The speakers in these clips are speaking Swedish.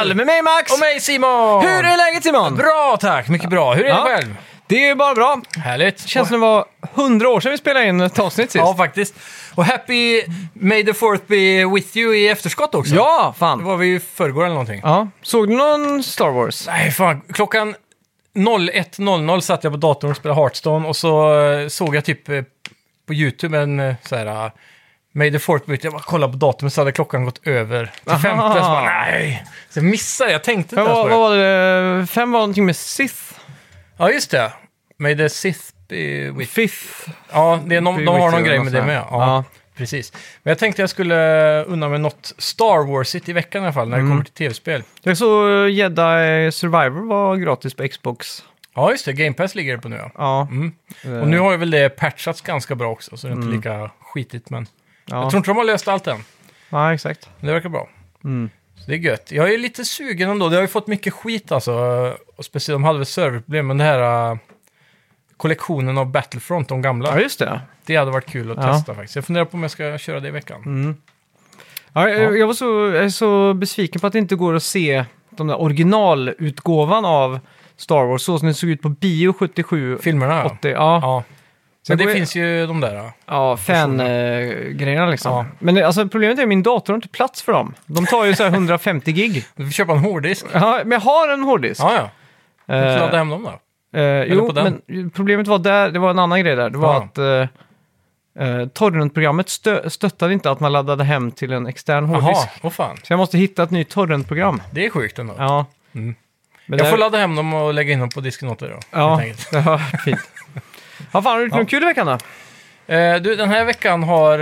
Daniel, med mig Max! Och mig Simon! Hur är läget Simon? Bra tack, mycket bra. Hur är det själv? Det är bara bra. Härligt. Det känns som det var 100 år sedan vi spelade in ett avsnitt sist. Ja, faktiskt. Och happy May the 4th be with you i efterskott också. Ja, Det fan. var vi ju förrgår eller någonting. Ja. Såg du någon Star Wars? Nej, fan. Klockan 01.00 satt jag på datorn och spelade Hearthstone och så såg jag typ på YouTube en så här... May the 4th be with you. Jag bara kollade på datorn så hade klockan gått över till 50. Så bara, nej. Så jag missade, jag tänkte inte ens på Vad det. var det? 5 var någonting med Sith. Ja, just det. May the Sith be with... Fifth. Ja, det är de Be har with någon you, grej något med det sånt med. här. Ja, Ja. precis. Men jag tänkte jag skulle unna mig något Star Wars i veckan i alla fall, när det kommer till tv-spel. Jag såg Jedi Survivor var gratis på Xbox. Ja, just det. Game Pass ligger det på nu, ja. Ja. Och nu har ju väl det patchats ganska bra också, så det är inte lika skitigt. Men jag tror inte de har löst allt än. Ja, exakt. Men det verkar bra. Så det är gött. Jag är lite sugen ändå. Det har ju fått mycket skit alltså. Och speciellt de hade väl serverproblem, men det här... kollektionen av Battlefront, de gamla. Ja, just det. Det hade varit kul att testa faktiskt. Jag funderar på om jag ska köra det i veckan. Ja, jag är så besviken på att det inte går att se de där originalutgåvan av Star Wars så som det såg ut på bio 77, Filmerna, ja. 80. Ja, Ja. Så Men det går jag- finns ju de där. Ja. ja fan-grejerna liksom. Ja. Men alltså, problemet är att min dator har inte plats för dem. De tar ju så här 150 gig. Du får köpa en hårddisk. Ja, men jag har en hårddisk. Ja, ja. Du får Eh, ladda hem dem då. jo, på den. men problemet var där, det var en annan grej där. Det var Ja. att torrentprogrammet stöttade inte att man laddade hem till en extern hårddisk. Jaha, vad fan. Så jag måste hitta ett nytt torrentprogram. Det är sjukt ändå. Ja. Mm. Men Jag där- får ladda hem dem och lägga in dem på disken åt dig då. Ja, helt enkelt. det var fint. Ja, fan, har du gjort något kul i veckan då? Du, den här veckan har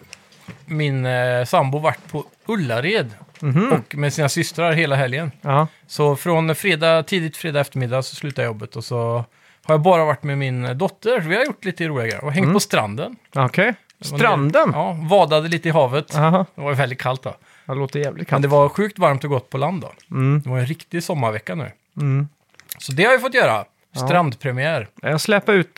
min sambo varit på Ullared och med sina systrar hela helgen. Ja. Så från tidigt fredag eftermiddag så slutade jag jobbet och så har jag bara varit med min dotter. Vi har gjort lite roliga grejer och hängt på stranden. Okej. Stranden? Ja, vadade lite i havet. Jaha, Det var väldigt kallt då. det låter jävligt Men kallt. det var sjukt varmt och gott på land då. Det var en riktig sommarvecka nu. Så det har jag fått göra. Strandpremiär. Jag släpade ut,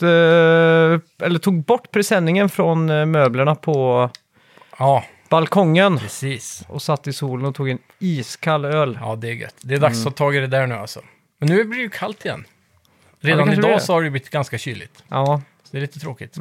eller tog bort presenningen från möblerna på Ja, balkongen precis. och satt i solen och tog en iskall öl. Ja, det är gött. Det är dags att ta tag i det där nu alltså. Men nu blir det ju kallt igen. det Redan kanske blir idag det. så har det blivit ganska kyligt. Ja, Så det är lite tråkigt.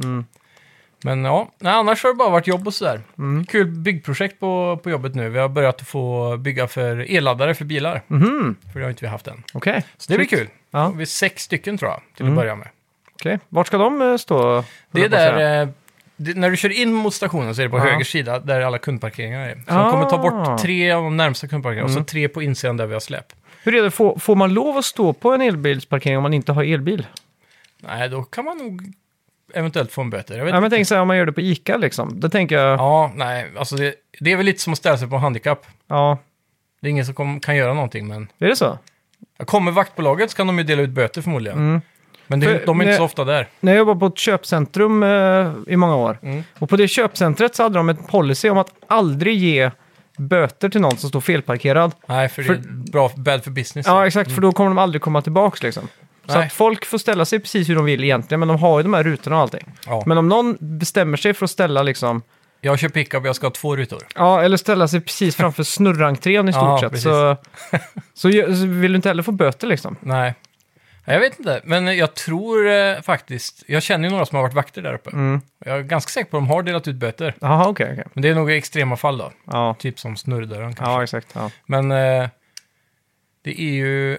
Men ja, nej, annars har det bara varit jobb och sådär. Kul byggprojekt på jobbet nu. Vi har börjat att få bygga för elladdare för bilar. För det har inte vi haft än. okej. Så det blir kul. Ja. Vi är 6 stycken tror jag, till att börja med. Okej. Vart ska de stå? Det är där, när du kör in mot stationen så är det på Ja. höger sida där alla kundparkeringar är. Så de kommer ta Ah. bort 3 av de närmsta kundparkeringarna och så 3 på insidan där vi har släpp. Hur är det? Får man lov att stå på en elbilsparkering om man inte har elbil? Nej, då kan man nog eventuellt få en böter. Jag vet Ja, men inte. tänk så här om man gör det på Ica liksom. Då tänker jag, Ja, nej, alltså det är väl lite som att ställa sig på en handikapp. ja, Det är ingen som kan göra någonting, men är det så? kommer vaktbolaget så kan de ju dela ut böter förmodligen. Men För de är inte när- så ofta där. När jag jobbade på ett köpcentrum i många år. Och på det köpcentret så hade de ett policy om att aldrig ge böter till någon som står felparkerad. Nej, för det är bad för business. Ja, exakt, för då kommer de aldrig komma tillbaka liksom. Så Nej. att folk får ställa sig precis hur de vill egentligen, men de har ju de här rutorna och allting. Ja. Men om någon bestämmer sig för att ställa liksom, Jag kör pickup, jag ska ha 2 rutor. ja, eller ställa sig precis framför snurrentrén i stort Ja, sett, precis. så vill du inte heller få böter liksom. Nej. Jag vet inte, men jag tror faktiskt... Jag känner ju några som har varit vakter där uppe. Jag är ganska säker på att de har delat ut böter. Jaha, okej. Men det är nog extrema fall då. Ja. Typ som snurrdörren kanske. Ja, exakt. Ja. Men det är ju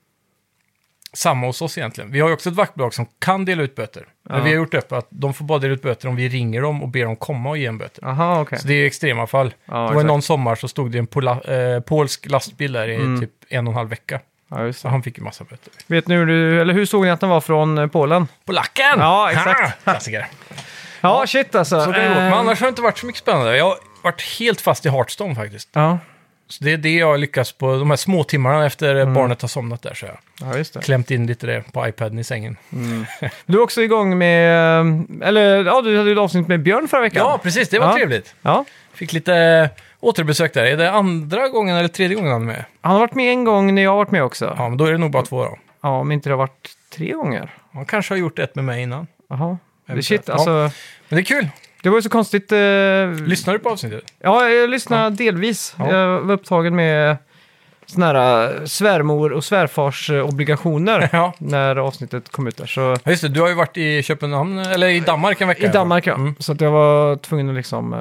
samma hos oss egentligen. Vi har ju också ett vaktbolag som kan dela ut böter. Men vi har gjort upp att de får bara dela ut böter om vi ringer dem och ber dem komma och ge en böter. Aha, okej. Så det är extrema fall. Ja, det var exakt. någon sommar så stod det en polsk lastbil där i typ 1,5 vecka. Ja, just Så det. han fick ju massa böter. Vet ni hur såg ni att den var från Polen? Polacken! Ja, exakt. Ha! Klassiker. Ja, shit alltså. Så kan det gå. Men annars har det inte varit så mycket spännande. Jag har varit helt fast i Hearthstone faktiskt. Ja. Så det är det jag lyckas på de här små timmarna efter barnet har somnat där. Så jag Ja, just det. klämt in lite det på iPaden i sängen. Du är också igång med, eller ja, du hade ju ett avsnitt med Björn förra veckan. Ja, precis. Det var Ja. trevligt. Ja. Fick lite återbesök där. Är det andra gången eller tredje gången han är med? Han har varit med en gång när jag har varit med också. Ja, men då är det nog bara 2 då. Ja, om inte det har varit 3 gånger. Han kanske har gjort ett med mig innan. Jaha. Det är Eventuellt. shit, Ja. alltså. Men det är kul. Det var ju så konstigt. Lyssnar du på avsnittet? Ja, jag lyssnade delvis. Ja. Jag var upptagen med såna här svärmor och svärfars obligationer Ja. när avsnittet kom ut där. Så Ja, just det, du har ju varit i Köpenhamn, eller i Danmark en vecka. i Danmark, ja. Mm. Så att jag var tvungen att liksom,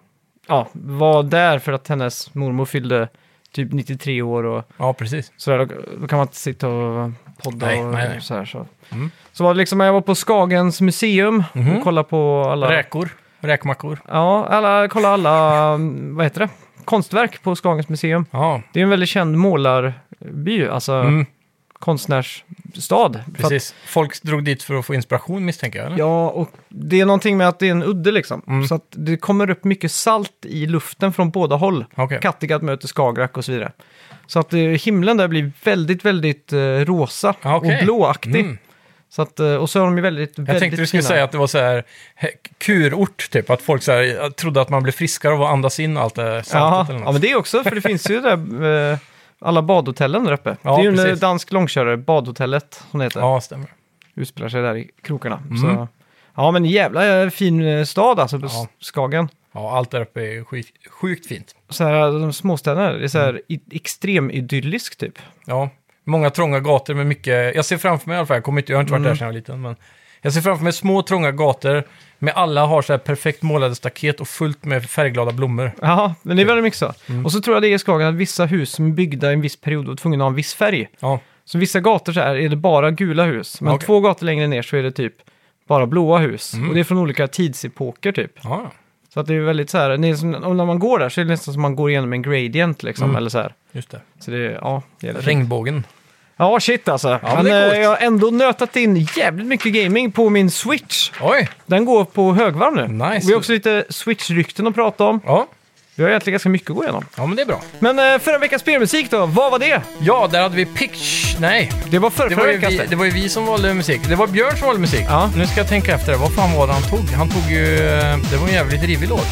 vara där för att hennes mormor fyllde typ 93 år och Ja, precis. sådär. Då kan man inte sitta och podda Nej, och nej. sådär. Så. Mm. Så var det liksom, jag var på Skagens museum Mhm. och kollade på alla... Räkmackor. Ja, kolla alla, vad heter det? Konstverk på Skagens museum. Ja, Det är en väldigt känd målarby, alltså konstnärsstad. För att, precis. Folk drog dit för att få inspiration, misstänker jag, eller? ja, och det är någonting med att det är en udde liksom. Mm. Så att det kommer upp mycket salt i luften från båda håll. Okej. Kattegatt möter Skagerrak och så vidare. Så att himlen där blir väldigt, väldigt rosa Okej. och blåaktig. Mm. Så att, och så har de ju väldigt, Jag väldigt tänkte du skulle fina. säga att det var så här kurort, typ. Att folk så här, trodde att man blev friskare av att andas in allt det saltet Ja, eller något. ja, men det också, för det finns ju där alla badhotellen där uppe. Ja, det är ju en precis. dansk långkörare, badhotellet, som det heter. Ja, stämmer. Utspelar sig där i krokarna. Mm. Så, ja, men jävla fin stad alltså på Ja. Skagen. Ja, allt där uppe är sjukt fint. Så här, de småstäderna, det är så här extrem idyllisk typ. Ja, många trånga gator med mycket... Jag ser framför mig i alla fall, jag har inte varit där sedan jag var liten, men... Jag ser framför mig små trånga gator med alla har så här perfekt målade staket och fullt med färgglada blommor. Ja, men det är väldigt mycket så. Och så tror jag det är i Skagen att vissa hus som är byggda i en viss period var tvungna att ha en viss färg. Ja, Så vissa gator så här är det bara gula hus. Men Okej. 2 gator längre ner så är det typ bara blåa hus. Och det är från olika tidsepoker typ. ja. Så att det är väldigt så här, det är som, och när man går där så är det nästan som man går igenom en gradient liksom, eller så här. Just det. Så det är, ja, det är Regnbågen. Ja, shit alltså. men det är coolt. jag har ändå nötat in jävligt mycket gaming på min Switch. Oj! Den går på högvarv nu. Nice. Och vi har också lite Switch-rykten att prata om. Ja. Vi har egentligen ganska mycket att gå igenom. Ja, men det är bra. Men förra veckans spelmusik då, vad var det? Ja, där hade vi Pitch... Nej, Det var förra veckans. det var ju vi som valde musik. Det var Björn som valde musik. Ja. Nu ska jag tänka efter. Vad fan var det han tog? Han tog ju... Det var en jävligt rivig låt.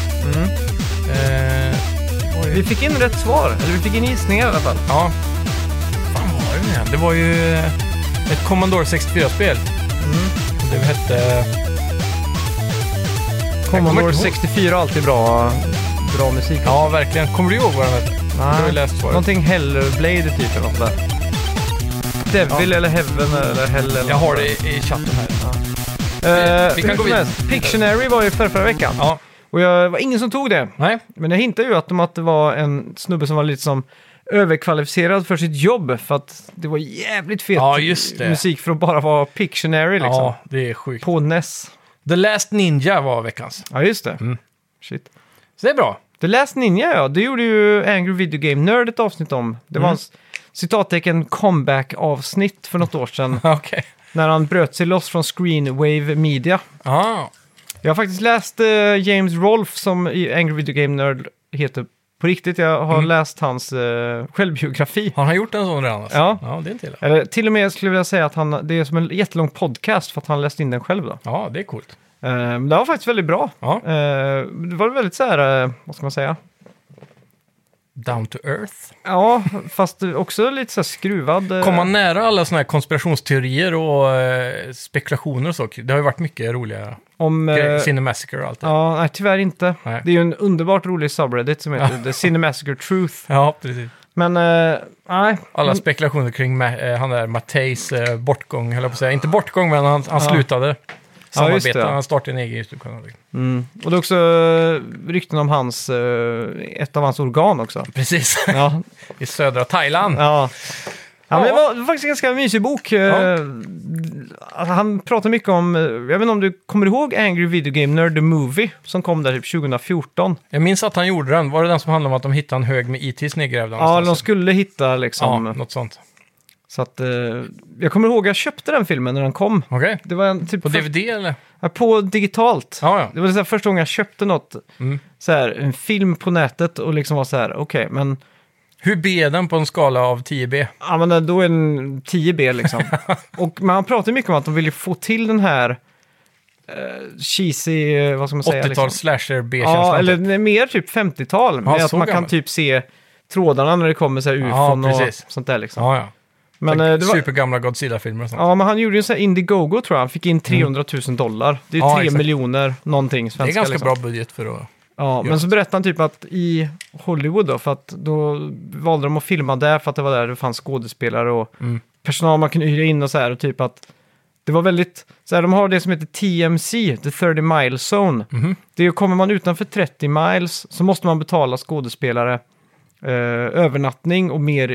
Vi fick in rätt svar, eller vi fick in gissningar i alla fall. Ja. Fan var det nu igen? Det var ju ett Commodore 64-spel. Det hette... kommer Commodore inte ihåg. 64 är alltid bra musik. Ja, verkligen. Kommer du ihåg vad den hette? Du har ju läst svaret. Någonting Hellblade typ eller något där. Devil eller Heaven eller Hell eller Jag har något det i chatten här. Vi kan hur gå som vidare. helst, Pictionary var ju förra veckan. Ja. Och det var ingen som tog det. Nej. Men jag hintade ju att det var en snubbe som var lite som överkvalificerad för sitt jobb. För att det var jävligt fet Ja, just det. musik för att bara vara Pictionary liksom. Ja, det är sjukt. På NES. The Last Ninja var veckans. Ja, just det. Mm. Shit. Så det är bra. The Last Ninja, ja. Det gjorde ju Angry Video Game Nerd ett avsnitt om. Det var en citattecken comeback-avsnitt för något år sedan. Okej. När han bröt sig loss från Screenwave Media. Ja. Jag har faktiskt läst James Rolfe som i Angry Video Game Nerd heter på riktigt. Jag har läst hans självbiografi. Har han gjort en sån redan? Alltså? Ja. Ja, det är inte illa. Eller till och med skulle jag vilja säga att det är som en jättelång podcast för att han läst in den själv då. Ja, det är coolt. Men det var faktiskt väldigt bra. Ja. Det var väldigt så här, vad ska man säga? Down to earth. Ja, fast också lite så här skruvad. Kom man nära alla såna här konspirationsteorier och spekulationer och så? Det har ju varit mycket roliga om... Cinemassacre och allt det. Ja, nej, tyvärr inte. Nej. Det är ju en underbart rolig subreddit som heter The Cinemassacre Truth. Ja, precis. Men, nej. Alla spekulationer kring han där Matteis bortgång, höll jag på att säga. Inte bortgång, men han slutade samarbeta. just det. Han startade en egen YouTube-kanal. Och det är också rykten om ett av hans organ också. Precis. Ja, I södra Thailand. ja. Ja, men det var faktiskt en ganska mysig bok. Han pratar mycket om, jag vet inte om du kommer ihåg Angry Video Game Nerd The Movie som kom där typ 2014. Jag minns att han gjorde den. Var det den som handlade om att de hittade en hög med ITs nedgrävda? Ja, de skulle hitta liksom. Ja, något sånt. Så att, jag kommer ihåg jag köpte den filmen när den kom. Okej. Det var en typ På DVD eller? på digitalt. Ja, ja. Det var så här, första gången jag köpte något, så här, en film på nätet och liksom var så här, okej, men Hur B är den på en skala av 10B? ja, men då är den 10B liksom. Och man pratar mycket om att de vill ju få till den här cheesy, vad ska man säga? 80-tal Liksom. slasher B-känslan. Ja, eller mer typ 50-tal. Ja, med att så man kan gammalt. typ se trådarna när det kommer så här ufon och precis. sånt där liksom. Ja, ja. Men, Så det var, supergamla Godzilla-filmer och sånt. ja, men han gjorde ju en sån här Indiegogo tror jag. Han fick in $300 000. Det är Ja, 3 exakt. miljoner någonting Det är svenska. ganska liksom. bra budget för att... Ja, men så berättade han typ att i Hollywood då, för att då valde de att filma där för att det var där det fanns skådespelare och personal man kunde hyra in och så här, och typ att det var väldigt, så här, de har det som heter TMC, The 30 Mile Zone. Det är, kommer man utanför 30 miles så måste man betala skådespelare övernattning och mer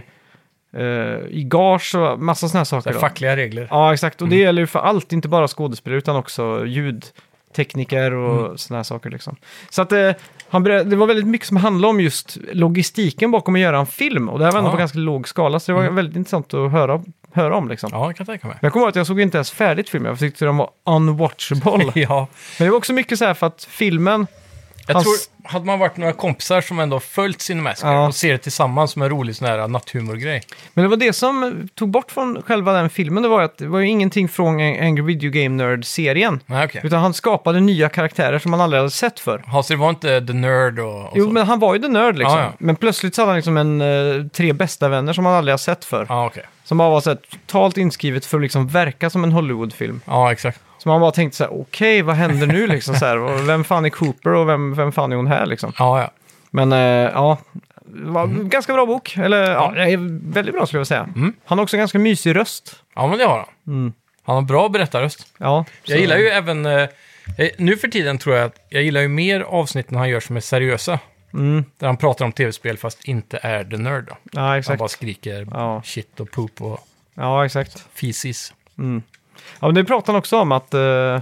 i gage och massa såna här saker. Så fackliga regler. Ja, exakt. Och det gäller ju för allt, inte bara skådespelare utan också ljudtekniker och såna här saker liksom. Så att det var väldigt mycket som handlade om just logistiken bakom att göra en film. Och det här var ändå på ganska låg skala, så det var väldigt intressant att höra om liksom. Ja, jag kan tänka mig. Men jag kommer ihåg att jag såg inte ens färdigt filmen. Jag tyckte den var unwatchable. Ja. Men det var också mycket så här för att filmen... Jag tror, hade man varit några kompisar som ändå följt Cinemassacre och ser det tillsammans som en rolig sån här natthumorgrej. Men det var det som tog bort från själva den filmen. Det var att det var ju ingenting från Angry Video Game Nerd-serien. Nej, okay. Utan han skapade nya karaktärer som man aldrig hade sett för. Ja, så det var inte The Nerd och Jo, så. men han var ju The Nerd liksom. Ja. Men plötsligt så hade han liksom 3 bästa vänner som man aldrig har sett för. Ja, okej. Som bara var så här, totalt inskrivet för att liksom verka som en Hollywood-film. Ja, exakt. Så man bara tänkte så här, okej, vad händer nu liksom så här? Och vem fan är Cooper och vem fan är hon här liksom? Ja. Men ja, det var en ganska bra bok. Eller ja, väldigt bra skulle jag säga. Han har också en ganska mysig röst. Ja, men det har han. Han har bra berättarröst. Ja, Jag gillar ju även... nu för tiden tror jag att jag gillar ju mer avsnitten han gör som är seriösa. Där han pratar om tv-spel fast inte är The Nerd då. Ja, exakt. Han bara skriker shit och poop och exakt. fisis. Ja, men det pratar han också om att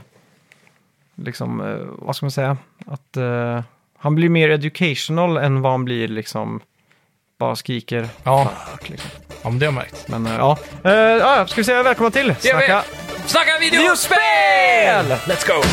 liksom, vad ska man säga? Att han blir mer educational än vad han blir liksom bara skriker. Ja, liksom. Ja, men det har jag märkt. Men ska vi säga välkomna till Snacka videospel! Let's go!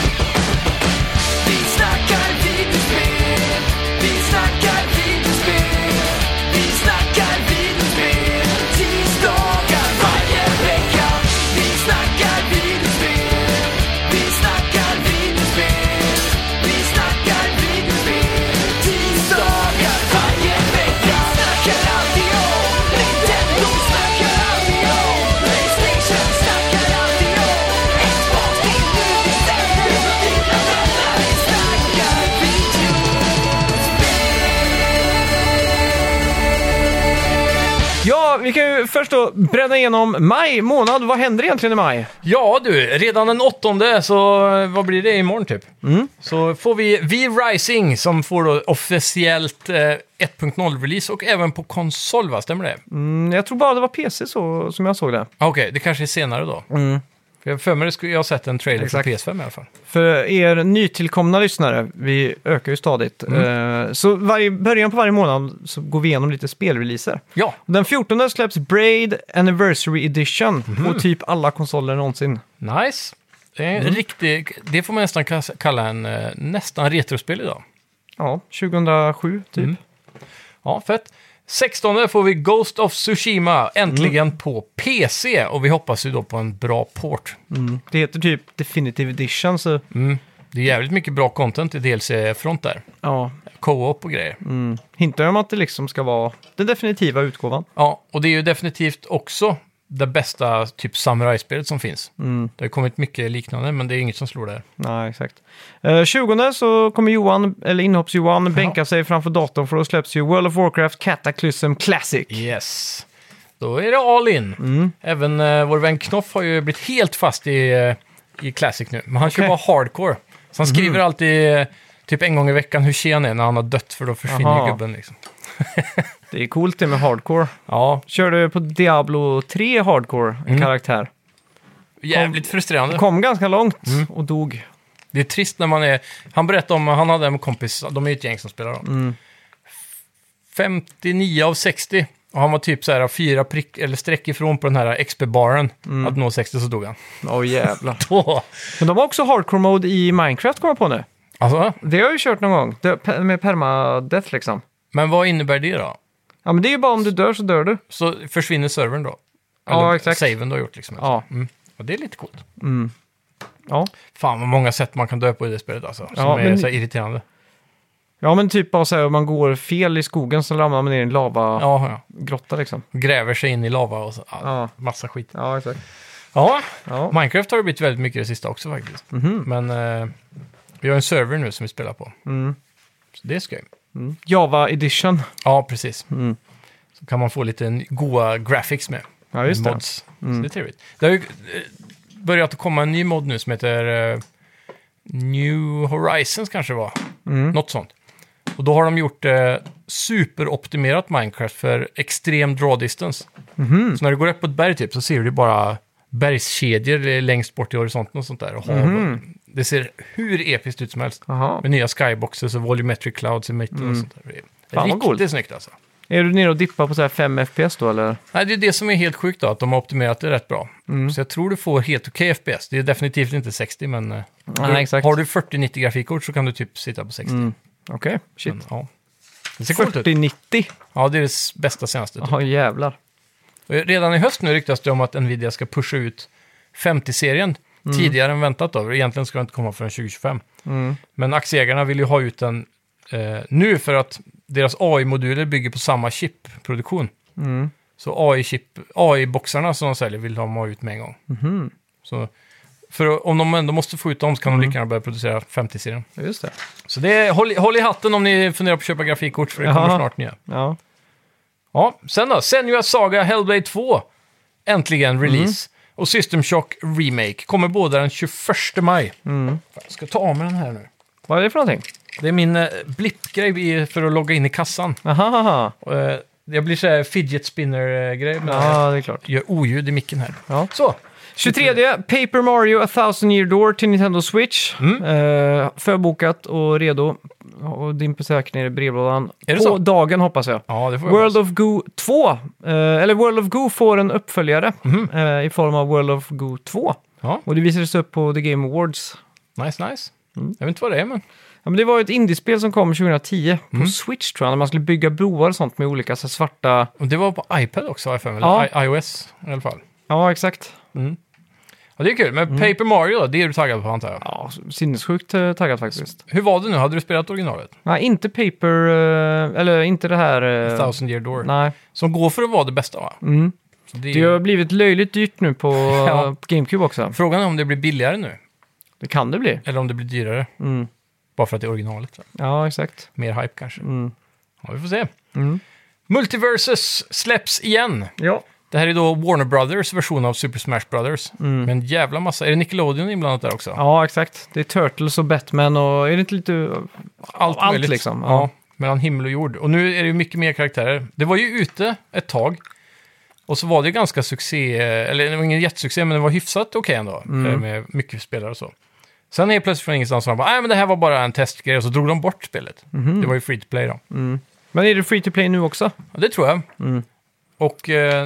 Vi snackar videospel, vi snackar videospel, vi snackar videospel, tisdagar varje vecka. Vi snackar videospel, vi snackar videospel, vi snackar videospel, tisdagar varje vecka. Snackar alltid om Nintendo, snackar alltid om PlayStation, snackar alltid om Xbox, till nu december, dina vänner, vi snackar videospel. Ja, vi kan ju först då bränna igenom maj månad. Vad händer egentligen i maj? Ja du, redan den 8:e så vad blir det imorgon typ? Så får vi V-Rising som får då officiellt 1.0-release och även på konsol, va? Stämmer det? Jag tror bara det var PC så, som jag såg det. Okej, det kanske är senare då. För mig skulle jag ha sett en trailer Exakt. för PS5 i alla fall. För er nytillkomna lyssnare, vi ökar ju stadigt. Så början på varje månad så går vi igenom lite spelreleaser. Ja, Den 14 släpps Braid Anniversary Edition på typ alla konsoler någonsin. nice. Det är en riktig, det får man nästan kalla en nästan retrospel idag. Ja, 2007 typ. Ja, fett. 16 får vi Ghost of Tsushima äntligen på PC och vi hoppas ju då på en bra port. Det heter typ Definitive Edition, så Det är jävligt mycket bra content i DLC-front där. ja. Co-op och grejer. Hintar om att det liksom ska vara den definitiva utgåvan. Ja, och det är ju definitivt också det bästa typ samurai-spelet som finns. Det har kommit mycket liknande, men det är inget som slår där. Nej, exakt. 20 så kommer Inhopps-Johan bänka sig framför datorn, för då släpps ju World of Warcraft Cataclysm Classic. Yes. Då är det all in. Även vår vän Knoff har ju blivit helt fast i Classic nu. Men han kör bara hardcore. Så han skriver alltid typ en gång i veckan hur tjen är när han har dött, för då försvinner ju gubben liksom. Det är coolt det med hardcore. Ja, Körde på Diablo 3 hardcore en karaktär. jävligt frustrerande. Kom ganska långt och dog. Det är trist när man är... Han berättade om, han hade en kompis, de är ju ett gäng som spelar då. 59 av 60. Och han var typ så här 4 streck ifrån på den här XP-baren. Att nå 60 så dog han. Åh jävlar. Då. Men de har också hardcore mode i Minecraft, kommer jag på nu. Alltså, Det har jag ju kört någon gång. Med permadeath liksom. men vad innebär det då? Ja, men det är ju bara om du dör så dör du. Så försvinner servern då? Ja, Eller exakt. saven du har gjort liksom. Ja. Och det är lite coolt. Ja. Fan vad många sätt man kan dö på i det spelet alltså. Som Ja, är men- så här irriterande. Ja, men typ bara så här, om man går fel i skogen så ramlar man ner i en lavagrotta Ja. liksom. Gräver sig in i lava och så. Ja, Ja. massa skit. Ja, exakt. Ja, Ja. Minecraft har det blivit väldigt mycket det sista också faktiskt. Men vi har en server nu som vi spelar på. Så det är skoj. Java Edition. Ja, precis. Så kan man få lite goa graphics med. Ja, just det. Mods. Så det är trevligt. Det har ju börjat att komma en ny mod nu som heter New Horizons kanske det var. Något sånt. Och då har de gjort superoptimerat Minecraft för extrem draw distance. Så när du går upp på ett berg typ så ser du bara bergskedjor längst bort i horisonten och sånt där. Och hav. Det ser hur episkt ut som helst. Aha. Med nya skyboxes och volumetric clouds i mitten och sånt där. Det är Fan, vad coolt. riktigt snyggt alltså. Är du nere och dippar på så här 5 FPS då, eller? Nej, det är det som är helt sjukt då, att de har optimerat det rätt bra. Så jag tror du får helt okej FPS. Det är definitivt inte 60, men exakt. har du 4090 grafikkort så kan du typ sitta på 60. Okej, shit. Men, ja. Det ser coolt ut. 4090? Ja, det är det bästa senaste. Typ. Jaha, jävlar. Och redan i höst nu ryktas det om att Nvidia ska pusha ut 50-serien tidigare än väntat då. Egentligen ska det inte komma förrän 2025. Men aktieägarna vill ju ha ut den nu för att deras AI-moduler bygger på samma chipproduktion. Så AI-boxarna som de säljer vill de ha ut med en gång. Så om de ändå måste få ut dem så kan de lika gärna börja producera 50-serien. Ja, just det. Så det är, håll i hatten om ni funderar på att köpa grafikkort för det kommer snart nya. Ja. Ja, sen då. Senua Saga Hellblade 2. Äntligen release. Och System Shock Remake. Kommer båda den 21 maj. Jag ska ta av mig den här nu. Vad är det för någonting? Det är min blippgrej för att logga in i kassan. Aha. Det blir så här fidget spinner-grej. Ja, det är klart. Gör oljud i micken här. Ja. Så. 23. Paper Mario A Thousand Year Door till Nintendo Switch. Förbokat och redo. Och din säkert ner i brevlådan. Är det på så? dagen hoppas jag. Ja, det får World of Goo 2. Eller World of Goo får en uppföljare i form av World of Goo 2. Ja. Och det visades upp på The Game Awards. Nice. Jag vet inte vad det är, men... Ja, men det var ett indiespel som kom 2010 på Switch tror jag. När man skulle bygga broar och sånt med olika så svarta... Och det var på iPad också, eller Ja. iOS i alla fall. Ja, exakt. Ja, det är kul. Men Paper Mario då, det är du taggad på antar jag. Ja, sinnessjukt taggad faktiskt. Hur var det nu? Hade du spelat originalet? Nej, inte Paper... eller inte det här... Thousand Year Door. Nej. Som går för att vara det bästa, va? Så det är Det har blivit löjligt dyrt nu på GameCube också. Frågan är om det blir billigare nu. Det kan det bli. Eller om det blir dyrare. Bara för att det är originalet. Så. Ja, exakt. Mer hype kanske. Ja, vi får se. Multiversus släpps igen. Ja. Det här är då Warner Brothers version av Super Smash Brothers. Med en jävla massa. Är det Nickelodeon inblandat där också? Ja, exakt. Det är Turtles och Batman och är det inte lite... Allt möjligt. liksom. Ja, mellan himmel och jord. Och nu är det ju mycket mer karaktärer. Det var ju ute ett tag. Och så var det ju ganska succé, eller det var ingen jättesuccé, men det var hyfsat okej ändå. Med mycket spelare och så. Sen är plötsligt från ingenstans så bara, nej men det här var bara en testgrej. Och så drog de bort spelet. Det var ju free to play då. Men är det free to play nu också? Ja, det tror jag. Och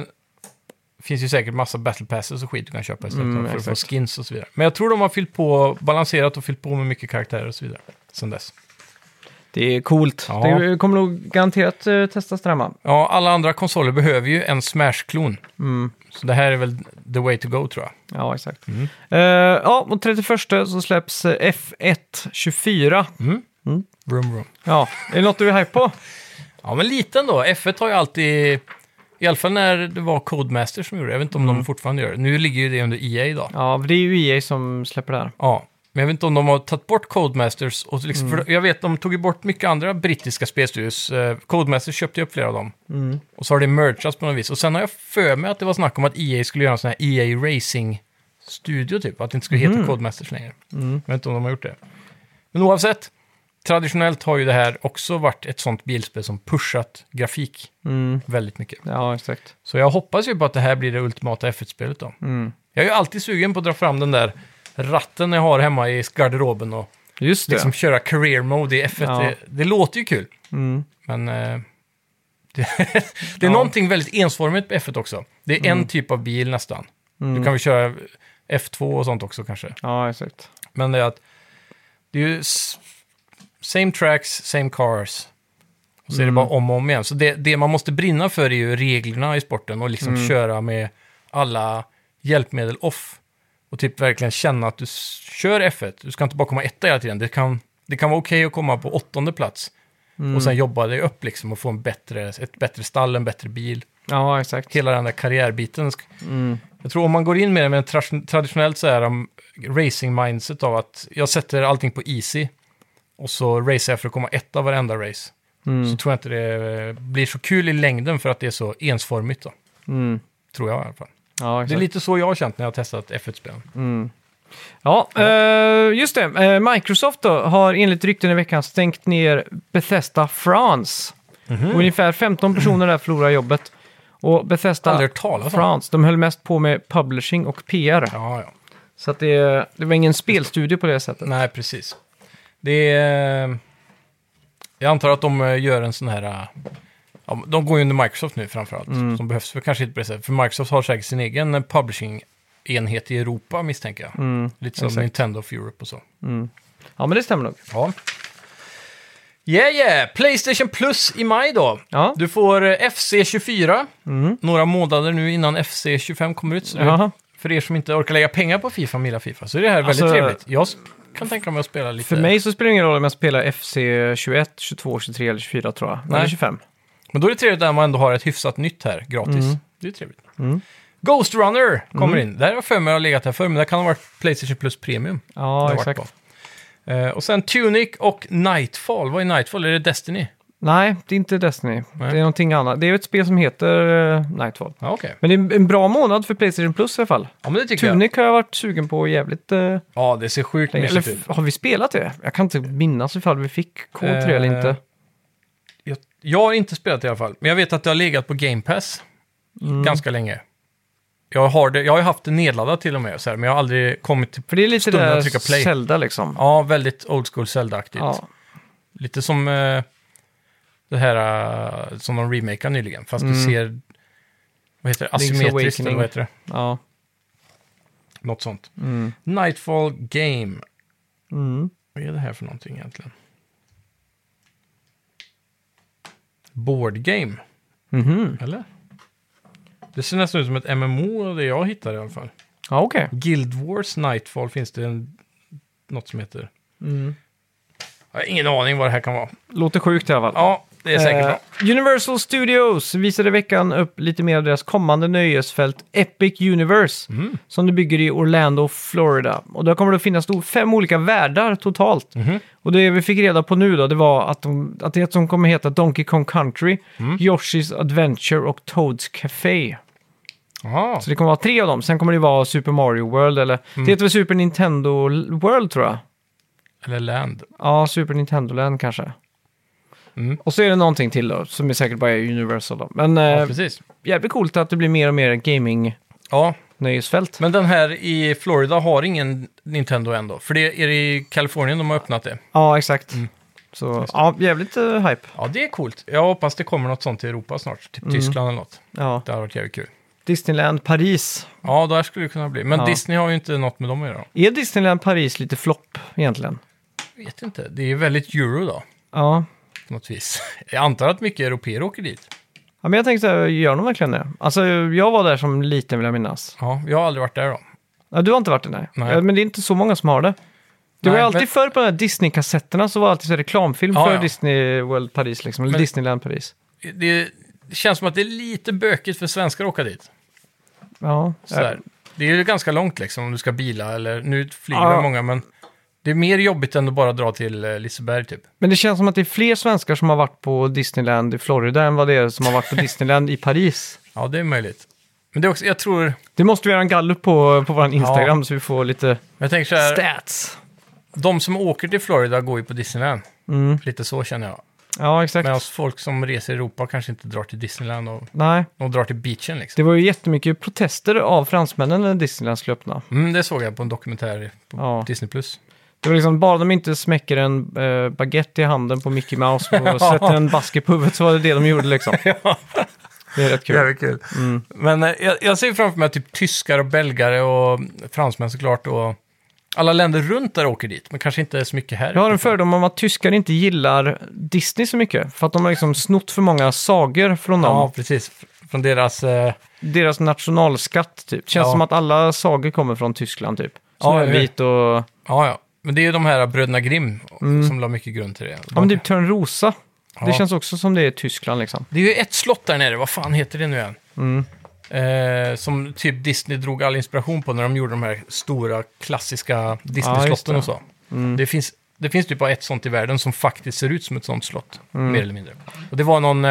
finns ju säkert massa battle passes och skit du kan köpa istället för att få skins och så vidare. Men jag tror de har fyllt på, balanserat och fyllt på med mycket karaktärer och så vidare sen dess. Det är coolt. Ja. Det kommer nog garanterat testas där hemma. Ja, alla andra konsoler behöver ju en Smash-klon. Så det här är väl the way to go tror jag. Ja, exakt. Ja, och 31 så släpps F1 24. Vroom. Ja, är det något du är hype på? Ja, men liten då. F1 har ju alltid, i alla fall när det var Codemasters som gjorde det. Jag vet inte om de fortfarande gör det. Nu ligger ju det under EA idag. Ja, för det är ju EA som släpper det här. Ja, men jag vet inte om de har tagit bort Codemasters. Och liksom, för jag vet de tog ju bort mycket andra brittiska spelstudios. Codemasters köpte ju upp flera av dem. Och så har det mergats på något vis. Och sen har jag för mig att det var snack om att EA skulle göra en sån här EA Racing-studio typ. Att det inte skulle heta Codemasters längre. Jag vet inte om de har gjort det. Men oavsett, traditionellt har ju det här också varit ett sånt bilspel som pushat grafik väldigt mycket. Ja, exakt. Så jag hoppas ju på att det här blir det ultimata F1-spelet då. Jag är ju alltid sugen på att dra fram den där ratten jag har hemma i garderoben och Just det. liksom köra career mode i F1. Ja. Det låter ju kul. Men det är någonting väldigt ensformigt på F1 också. Det är en typ av bil nästan. Du kan väl köra F2 och sånt också kanske. Ja, exakt. Men det är att det är ju same tracks, same cars. Och så är det bara om och om igen. Så det man måste brinna för är ju reglerna i sporten och liksom köra med alla hjälpmedel off. Och typ verkligen känna att du kör F1. Du ska inte bara komma etta hela tiden. Det kan vara okej att komma på 8:e plats. Och sen jobba dig upp liksom och få ett bättre stall, en bättre bil. Ja, exakt. Hela den där karriärbiten. Jag tror om man går in med det med en traditionellt så här racing mindset av att jag sätter allting på easy. och så racear jag för att komma etta varenda race. Så tror jag inte det blir så kul i längden för att det är så ensformigt då. Tror jag i alla fall. Ja, Det är exakt. lite så jag har känt när jag har testat F1-spel. Ja, just det. Microsoft då har enligt rykten i veckan stängt ner Bethesda France. Och ungefär 15 personer där förlorar jobbet. Och Bethesda Aldrig hört talas om. France, de höll mest på med publishing och PR. Ja. Så att det var ingen spelstudio på det sättet. Nej, precis. Det är... Jag antar att de gör en sån här... Ja, de går ju under Microsoft nu framförallt. Som behövs för kanske inte på det sättet. För Microsoft har säkert sin egen publishing-enhet i Europa, misstänker jag. Lite som exakt. Nintendo of Europe och så. Ja, men det stämmer nog. Ja. Yeah! PlayStation Plus i maj då. Ja. Du får FC24. Några månader nu innan FC25 kommer ut. Så Jaha. för er som inte orkar lägga pengar på FIFA, Milla FIFA, så är det här Alltså, väldigt trevligt. Jag kan tänka mig att spela lite... För mig så spelar det ingen roll om jag spelar FC 21, 22, 23 eller 24 tror jag. Nej. Eller 25. Men då är det trevligt när man ändå har ett hyfsat nytt här, gratis. Det är trevligt. Ghost Runner kommer in. Där har jag för mig att ha legat här förr, men det kan ha varit PlayStation Plus Premium. Det Ja, har varit exakt. på. Och sen Tunic och Nightfall. Vad är Nightfall? Är det Destiny? Nej, det är inte Destiny. Det är någonting annat. Det är ju ett spel som heter Nightfall. Ja, okej. Men det är en bra månad för PlayStation Plus i alla fall. Ja, men det tycker Tunic har jag varit sugen på jävligt Ja, det ser sjukt länge. mysigt Eller ut. har vi spelat det? Jag kan inte minnas ifall vi fick kod 3 eller inte. Jag har inte spelat det i alla fall. Men jag vet att det har legat på Game Pass ganska länge. Jag har ju haft det nedladdat till och med, så här, men jag har aldrig kommit till För det är lite stunden där att trycka play. Zelda liksom. Ja, väldigt old school Zelda-aktigt. Ja. Lite som det här som de remakar nyligen. Fast det ser, vad heter det, Link's asymmetriskt eller Awakening. vad heter det? Ja. Något sånt. Nightfall Game. Mm. Vad är det här för någonting egentligen? Board Game, Mhm. eller? Det ser nästan ut som ett MMO, det jag hittar i alla fall. Ja, okej. Guild Wars Nightfall finns det något som heter. Jag har ingen aning vad det här kan vara. Låter sjukt i alla fall. Ja, det är säkert bra. Universal Studios visade i veckan upp lite mer av deras kommande nöjesfält Epic Universe. Som det bygger i Orlando, Florida. Och där kommer det att finnas 5 olika världar totalt. Och det vi fick reda på nu då, det var att det som kommer heta Donkey Kong Country, Yoshi's Adventure och Toads Café. Aha. Så det kommer vara 3 av dem. Sen kommer det vara Super Mario World, eller det heter väl Super Nintendo World tror jag. Eller Land. Ja, Super Nintendo Land kanske. Och så är det någonting till då, som är säkert bara är Universal då. Men Ja, precis. jävligt coolt att det blir mer och mer gaming-nöjesfält. Ja, men den här i Florida har ingen Nintendo ändå. För det är i Kalifornien de har öppnat det. Ja, exakt. Så ja, jävligt hype. Ja, det är coolt. Jag hoppas det kommer något sånt till Europa snart. Typ Tyskland eller något. Ja. Det har varit jävligt kul. Disneyland Paris. Ja, där skulle det kunna bli. Men Ja. Disney har ju inte något med dem att göra. Är Disneyland Paris lite flopp egentligen? Jag vet inte. Det är väldigt euro då, Ja. på något vis. Jag antar att mycket europeer åker dit. Ja, men jag tänkte så här, gör de verkligen det? Alltså, jag var där som liten vill jag minnas. Ja, jag har aldrig varit där då. Ja, du har inte varit där, nej. Nej. Ja, men det är inte så många som har det. Det var Nej, ju alltid men- förr på de här Disney-kassetterna så var det alltid så här reklamfilm Ja, för ja. Disney World Paris, liksom, eller Men- Disneyland Paris. Det känns som att det är lite bökigt för svenskar att åka dit. Ja, Sådär. Det är ju ganska långt liksom om du ska bila eller nu flyger Ja. väl många men det är mer jobbigt än att bara dra till Liseberg typ. Men det känns som att det är fler svenskar som har varit på Disneyland i Florida än vad det är som har varit på Disneyland i Paris. Ja, det är möjligt. Men det är också, jag tror, Det måste vi göra en gallup på vår Instagram så vi får lite jag tänker så här, stats. de som åker till Florida går ju på Disneyland. Lite så känner jag. Ja, exakt. Medan folk som reser i Europa kanske inte drar till Disneyland och Nej, drar till beachen liksom. det var ju jättemycket protester av fransmännen när Disneyland skulle öppna. Det såg jag på en dokumentär på Ja. Disney+. Det var liksom, bara de inte smäcker en baguette i handen på Mickey Mouse och sätter en basker på huvudet så var det de gjorde liksom. Det är rätt kul. Jävligt kul. Men jag ser framför mig att typ tyskar och belgare och fransmän såklart och alla länder runt där åker dit, men kanske inte så mycket här. Jag har en fördom om att tyskar inte gillar Disney så mycket. För att de har liksom snott för många sagor från dem. Ja, precis. Från deras... Deras nationalskatt typ. Känns Ja. som att alla sagor kommer från Tyskland typ. Ja, Snövit och... Ja. Men det är ju de här bröderna Grimm som la mycket grund till det. Ja, men typ Törnrosa. Ja. Det känns också som det är Tyskland liksom. Det är ju ett slott där nere, vad fan heter det nu igen? Som typ Disney drog all inspiration på när de gjorde de här stora klassiska Disney-slotten Ja, och så. Det det finns typ bara ett sånt i världen som faktiskt ser ut som ett sånt slott, mer eller mindre. Och det var någon,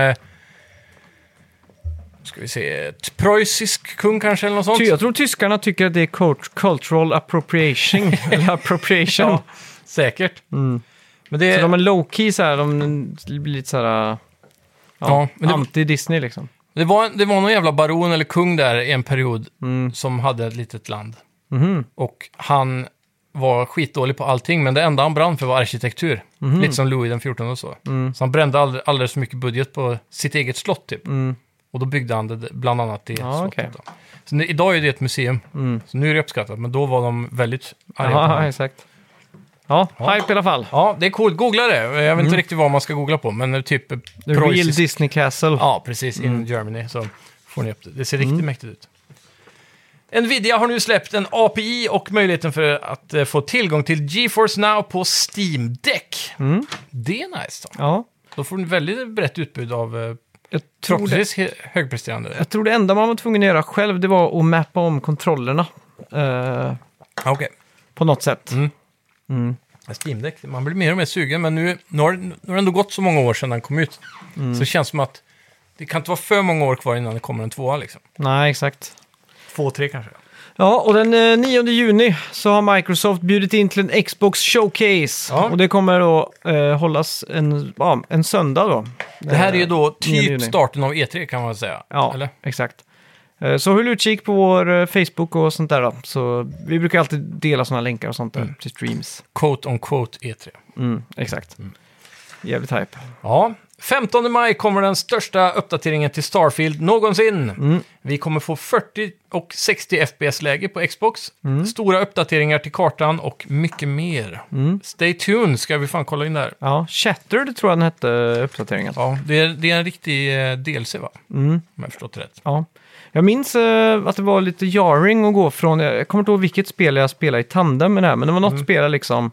ska vi se, ett preussisk kung kanske eller något sånt. Jag tror tyskarna tycker att det är cultural appropriation. eller appropriation. Ja, säkert. Men det, Så de är low-key så här, de blir lite så här... Ja, men det- anti-Disney liksom. det var någon jävla baron eller kung där i en period som hade ett litet land. Och han var skitdålig på allting, men det enda han brann för var arkitektur. Lite som Louis den 14 och så. Så han brände alldeles för mycket budget på sitt eget slott typ. Och då byggde han det, bland annat det slottet. okej. Då. Så idag är det ett museum. Så nu är det uppskattat, men då var de väldigt arga på Ja, honom. exakt. Ja, hype i alla fall. Ja, det är coolt. Googla det. Jag vet inte riktigt vad man ska googla på, men typ The Real preussisk... Disney Castle. Ja, precis. In Germany. Så får ni upp det. Det ser riktigt mäktigt ut. Nvidia har nu släppt en API och möjligheten för att få tillgång till GeForce Now på Steam Deck. Det är nice då. Ja, Då får ni väldigt brett utbud av jag tror, det, förhoppningsvis högpresterande. jag tror det enda man var tvungen att göra själv, det var att mappa om kontrollerna. Okej. På något sätt. Steam Deck, man blir mer och mer sugen, men nu har det ändå gått så många år sedan den kom ut. Så det känns som att det kan inte vara för många år kvar innan det kommer en 2 liksom. Nej, exakt. 2-3 kanske. Ja, och den 9 juni så har Microsoft bjudit in till en Xbox Showcase. Ja. Och det kommer då hållas en söndag då. Det här är ju då 9 typ juni. starten av E3 kan man säga. Ja, Eller? exakt. Så håll utkik på vår Facebook och sånt där då. Så vi brukar alltid dela sådana länkar och sånt där till streams. Quote on quote E3. Exakt. Jävligt hype. Ja, 15 maj kommer den största uppdateringen till Starfield någonsin. Vi kommer få 40 och 60 FPS-läge på Xbox. Stora uppdateringar till kartan och mycket mer. Stay tuned, ska vi fan kolla in där. Ja, Shattered tror jag den hette uppdateringen. Ja, det är en riktig DLC va? Om jag har förstått rätt. Ja. Jag minns att det var lite jarring att gå från, jag kommer inte ihåg vilket spel jag spelade i tandem med det här, men det var något spel liksom,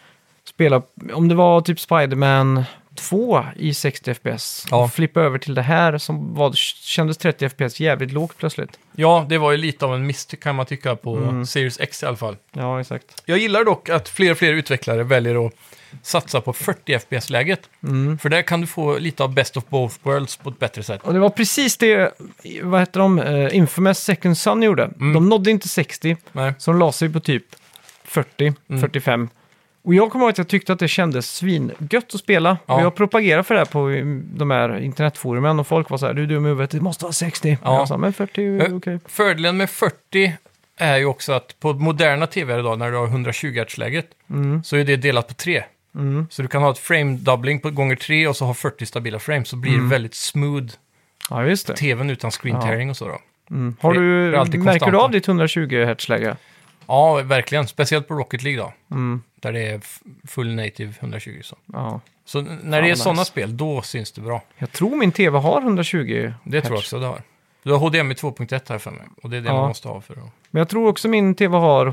om det var typ Spider-Man 2 i 60 FPS, Ja. och flippa över till det här som kändes 30 FPS jävligt lågt plötsligt. Ja, det var ju lite av en miss kan man tycka på Series X i alla fall. Ja, exakt. Jag gillar dock att fler och fler utvecklare väljer att satsa på 40 FPS-läget. För där kan du få lite av best of both worlds på ett bättre sätt. Och det var precis det, vad heter de, Infamous Second Son gjorde. De nådde inte 60, Nej. så de la sig på typ 40, 45. Och jag kommer ihåg att jag tyckte att det kändes svingött att spela. Ja. Och jag propagerade för det här på de här internetforumen och folk var så här, du är dum i huvudet, det måste vara 60. Ja. Jag sa, men 40 är okej. Fördelen med 40 är ju också att på moderna tv idag när du har 120 Hz-läget så är det delat på 3. Så du kan ha ett frame-doubling på gånger 3 och så ha 40 stabila frames, så blir det väldigt smooth Ja, just det. tvn utan screen tearing och så då. Har det du, är alltid märker du konstant. av ditt 120 Hz-läge? Ja, verkligen. Speciellt på Rocket League då. Där det är full native 120. Ja. Så när det är vad sådana nice. spel, då syns det bra. Jag tror min tv har 120 Det tror jag också det har. Du har HDMI 2.1 här för mig. Och det är det man måste ha för att... Men jag tror också min tv har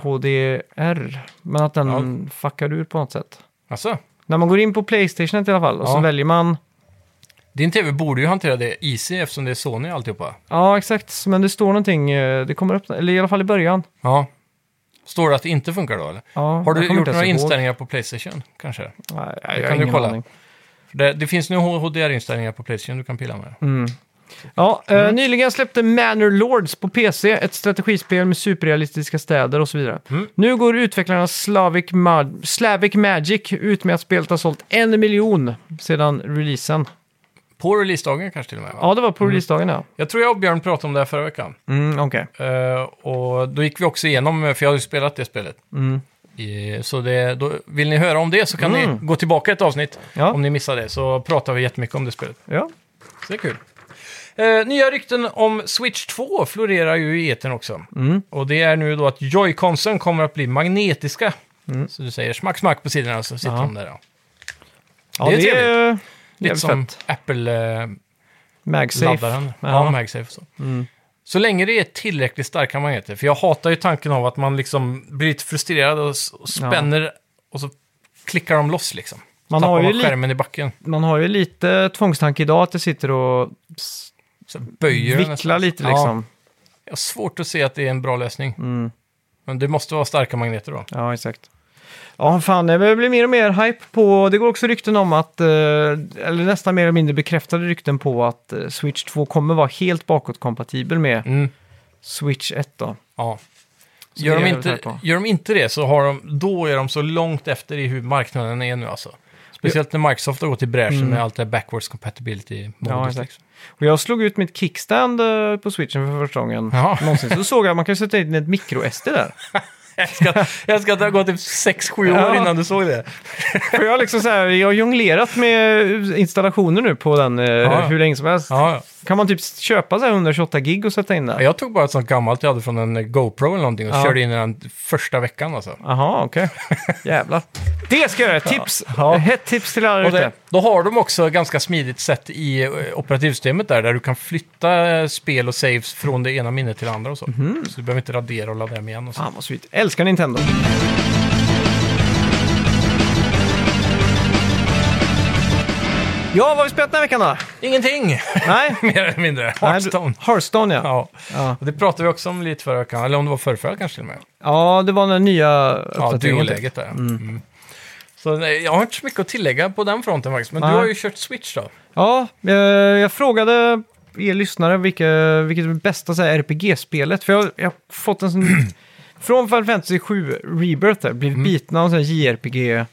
HDR, men att den fuckar ur på något sätt. Alltså, När man går in på PlayStation i alla fall och så Ja. väljer man... din tv borde ju hantera det easy eftersom det är Sony alltihopa. Ja, exakt. Men det står någonting, det kommer upp, eller i alla fall i början. Ja. Står det att det inte funkar då eller? Ja, Har jag du kommer gjort inte några ens ihåg. inställningar på PlayStation kanske? Nej, Det jag kan har du ingen kolla. aning. För det finns nu HDR-inställningar på PlayStation du kan pilla med. Ja, nyligen släppte Manor Lords på PC, ett strategispel med superrealistiska städer och så vidare. Nu går utvecklarna Slavic Magic ut med att spelet har sålt 1 miljon sedan releasen. På releasedagen kanske till och med. Va? Ja, det var på releasedagen, ja. Jag tror jag och Björn pratade om det här förra veckan. Okej. Och då gick vi också igenom, för jag har ju spelat det spelet. Så då vill ni höra om det så kan ni gå tillbaka ett avsnitt Ja. om ni missade det. Så pratar vi jättemycket om det spelet. Ja. Så det är kul. Nya rykten om Switch 2 florerar ju i etern också. Och det är nu då att Joy-Consen kommer att bli magnetiska. Så du säger smack, smack på sidorna så sitter de där. Ja. Ja, Det är det trevligt. är Lite jävligt som fett. Apple-laddaren. MagSafe. Ja, MagSafe och så. Så länge det är tillräckligt starka magneter. För jag hatar ju tanken av att man liksom blir lite frustrerad och spänner och så klickar de loss liksom. Man Tappar har ju man skärmen i backen. Man har ju lite tvångstanke idag att det sitter och Så böjer den vicklar nästan. lite Ja, liksom. jag har svårt att se att det är en bra lösning. Men det måste vara starka magneter då. Ja, exakt. Ja, fan, det blir mer och mer hype på... Det går också rykten om att, eller nästan mer eller mindre bekräftade rykten på att Switch 2 kommer vara helt bakåtkompatibel med Switch 1 då. Ja. Så Gör det de, är jag inte, väldigt på. gör de inte det så då är de så långt efter i hur marknaden är nu alltså. Speciellt när Microsoft har gått i bräschen med allt det här backwards compatibility. Ja, exakt. Och jag slog ut mitt kickstand på Switchen för första gången Ja. någonsin. Så såg jag att man kan sätta in ett micro-SD där. Jag ska att det har gått typ 6-7 år Ja. innan du såg det. För jag har liksom så här, jag har jonglerat med installationer nu på den hur länge som helst. Ja. Kan man typ köpa så här 128 gig och sätta in där? Jag tog bara ett sånt gammalt jag hade från en GoPro eller någonting och Ja. körde in den första veckan alltså. Jaha, okej. Jävlar. Det ska jag göra. Tips. Ja. Hett tips till alla Och ute. då har de också ganska smidigt sätt i operativsystemet där du kan flytta spel och saves från det ena minnet till det andra och så. Så du behöver inte radera och ladda hem igen och så. Fan vad sweet. Älskar Nintendo. Ja, vad har vi spelat den här veckan då? Ingenting! Nej. Mer eller mindre. Hearthstone. Hearthstone, ja. Ja. Ja. Och det pratade vi också om lite förra veckan, eller om det var förra kanske till och med. Ja, det var den nya Ja, uppdateringen. duoläget där. Så nej, jag har inte så mycket att tillägga på den fronten faktiskt, men Nej. du har ju kört Switch då. Ja, jag frågade er lyssnare vilket är det bästa så här, RPG-spelet. För jag har fått en sån... från Final Fantasy 7 Rebirth där, blivit bitna av en sån här JRPG...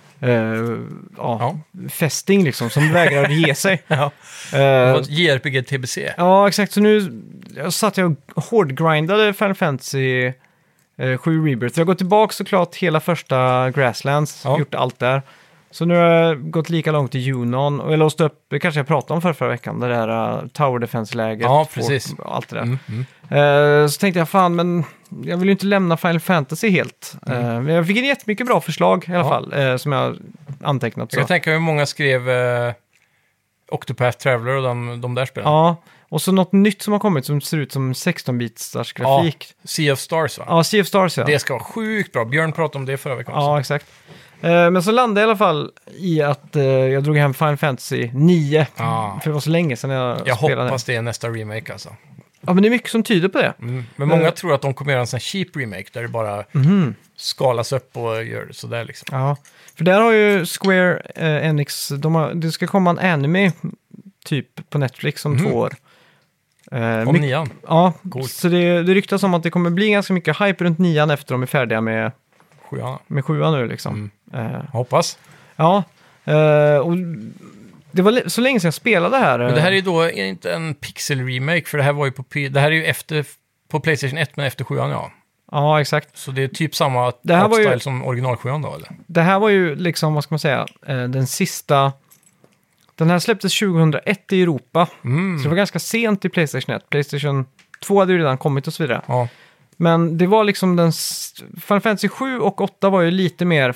fästing liksom, som vägrar ge sig. Ja. Eh, JRPG TBC. ja, exakt. Så nu satt jag och hårdgrindade Final Fantasy 7 Rebirth. Jag har gått tillbaka såklart hela första Grasslands, Ja. gjort allt där. Så nu har jag gått lika långt i Junon och jag låste upp, det kanske jag pratade om förra veckan, det där Tower Defense-läget. Ja, precis. Och allt det där. Så tänkte jag, fan, men jag vill ju inte lämna Final Fantasy helt. Men jag fick en jättemycket bra förslag i alla fall, som jag har antecknat. Jag Så. kan tänka hur många skrev Octopath Traveler och de där spelen. Ja, och så något nytt som har kommit som ser ut som 16-bitars grafik. Sea of Stars va? Ja, Sea of Stars, ja. Det ska vara sjukt bra. Björn pratade om det förra veckan också. Ja, exakt. Men så landade jag i alla fall i att jag drog hem Final Fantasy 9. Ja. För det var så länge sedan jag spelade. hoppas det är nästa remake alltså. Ja, men det är mycket som tyder på det. Men många tror att de kommer göra en sån här cheap remake där det bara skalas upp och gör sådär liksom. Ja, för där har ju Square Enix, det ska komma en anime typ på Netflix om 2 år. Om 9. Ja, Coolt. så det ryktas om att det kommer bli ganska mycket hype runt 9 efter de är färdiga med 7 nu liksom. Hoppas. Ja, och det var så länge sedan jag spelade här. Men det här är ju då inte en pixel-remake, för det här var ju det här är ju på PlayStation 1, men efter 7, ja. Ja, exakt. Så det är typ samma Det här var ju- artstyle som original 7 då, eller? Det här var ju liksom, vad ska man säga, den sista... Den här släpptes 2001 i Europa. Så det var ganska sent i PlayStation 1. PlayStation 2 hade ju redan kommit och så vidare. Ja. Men det var liksom Final Fantasy 7 och 8 var ju lite mer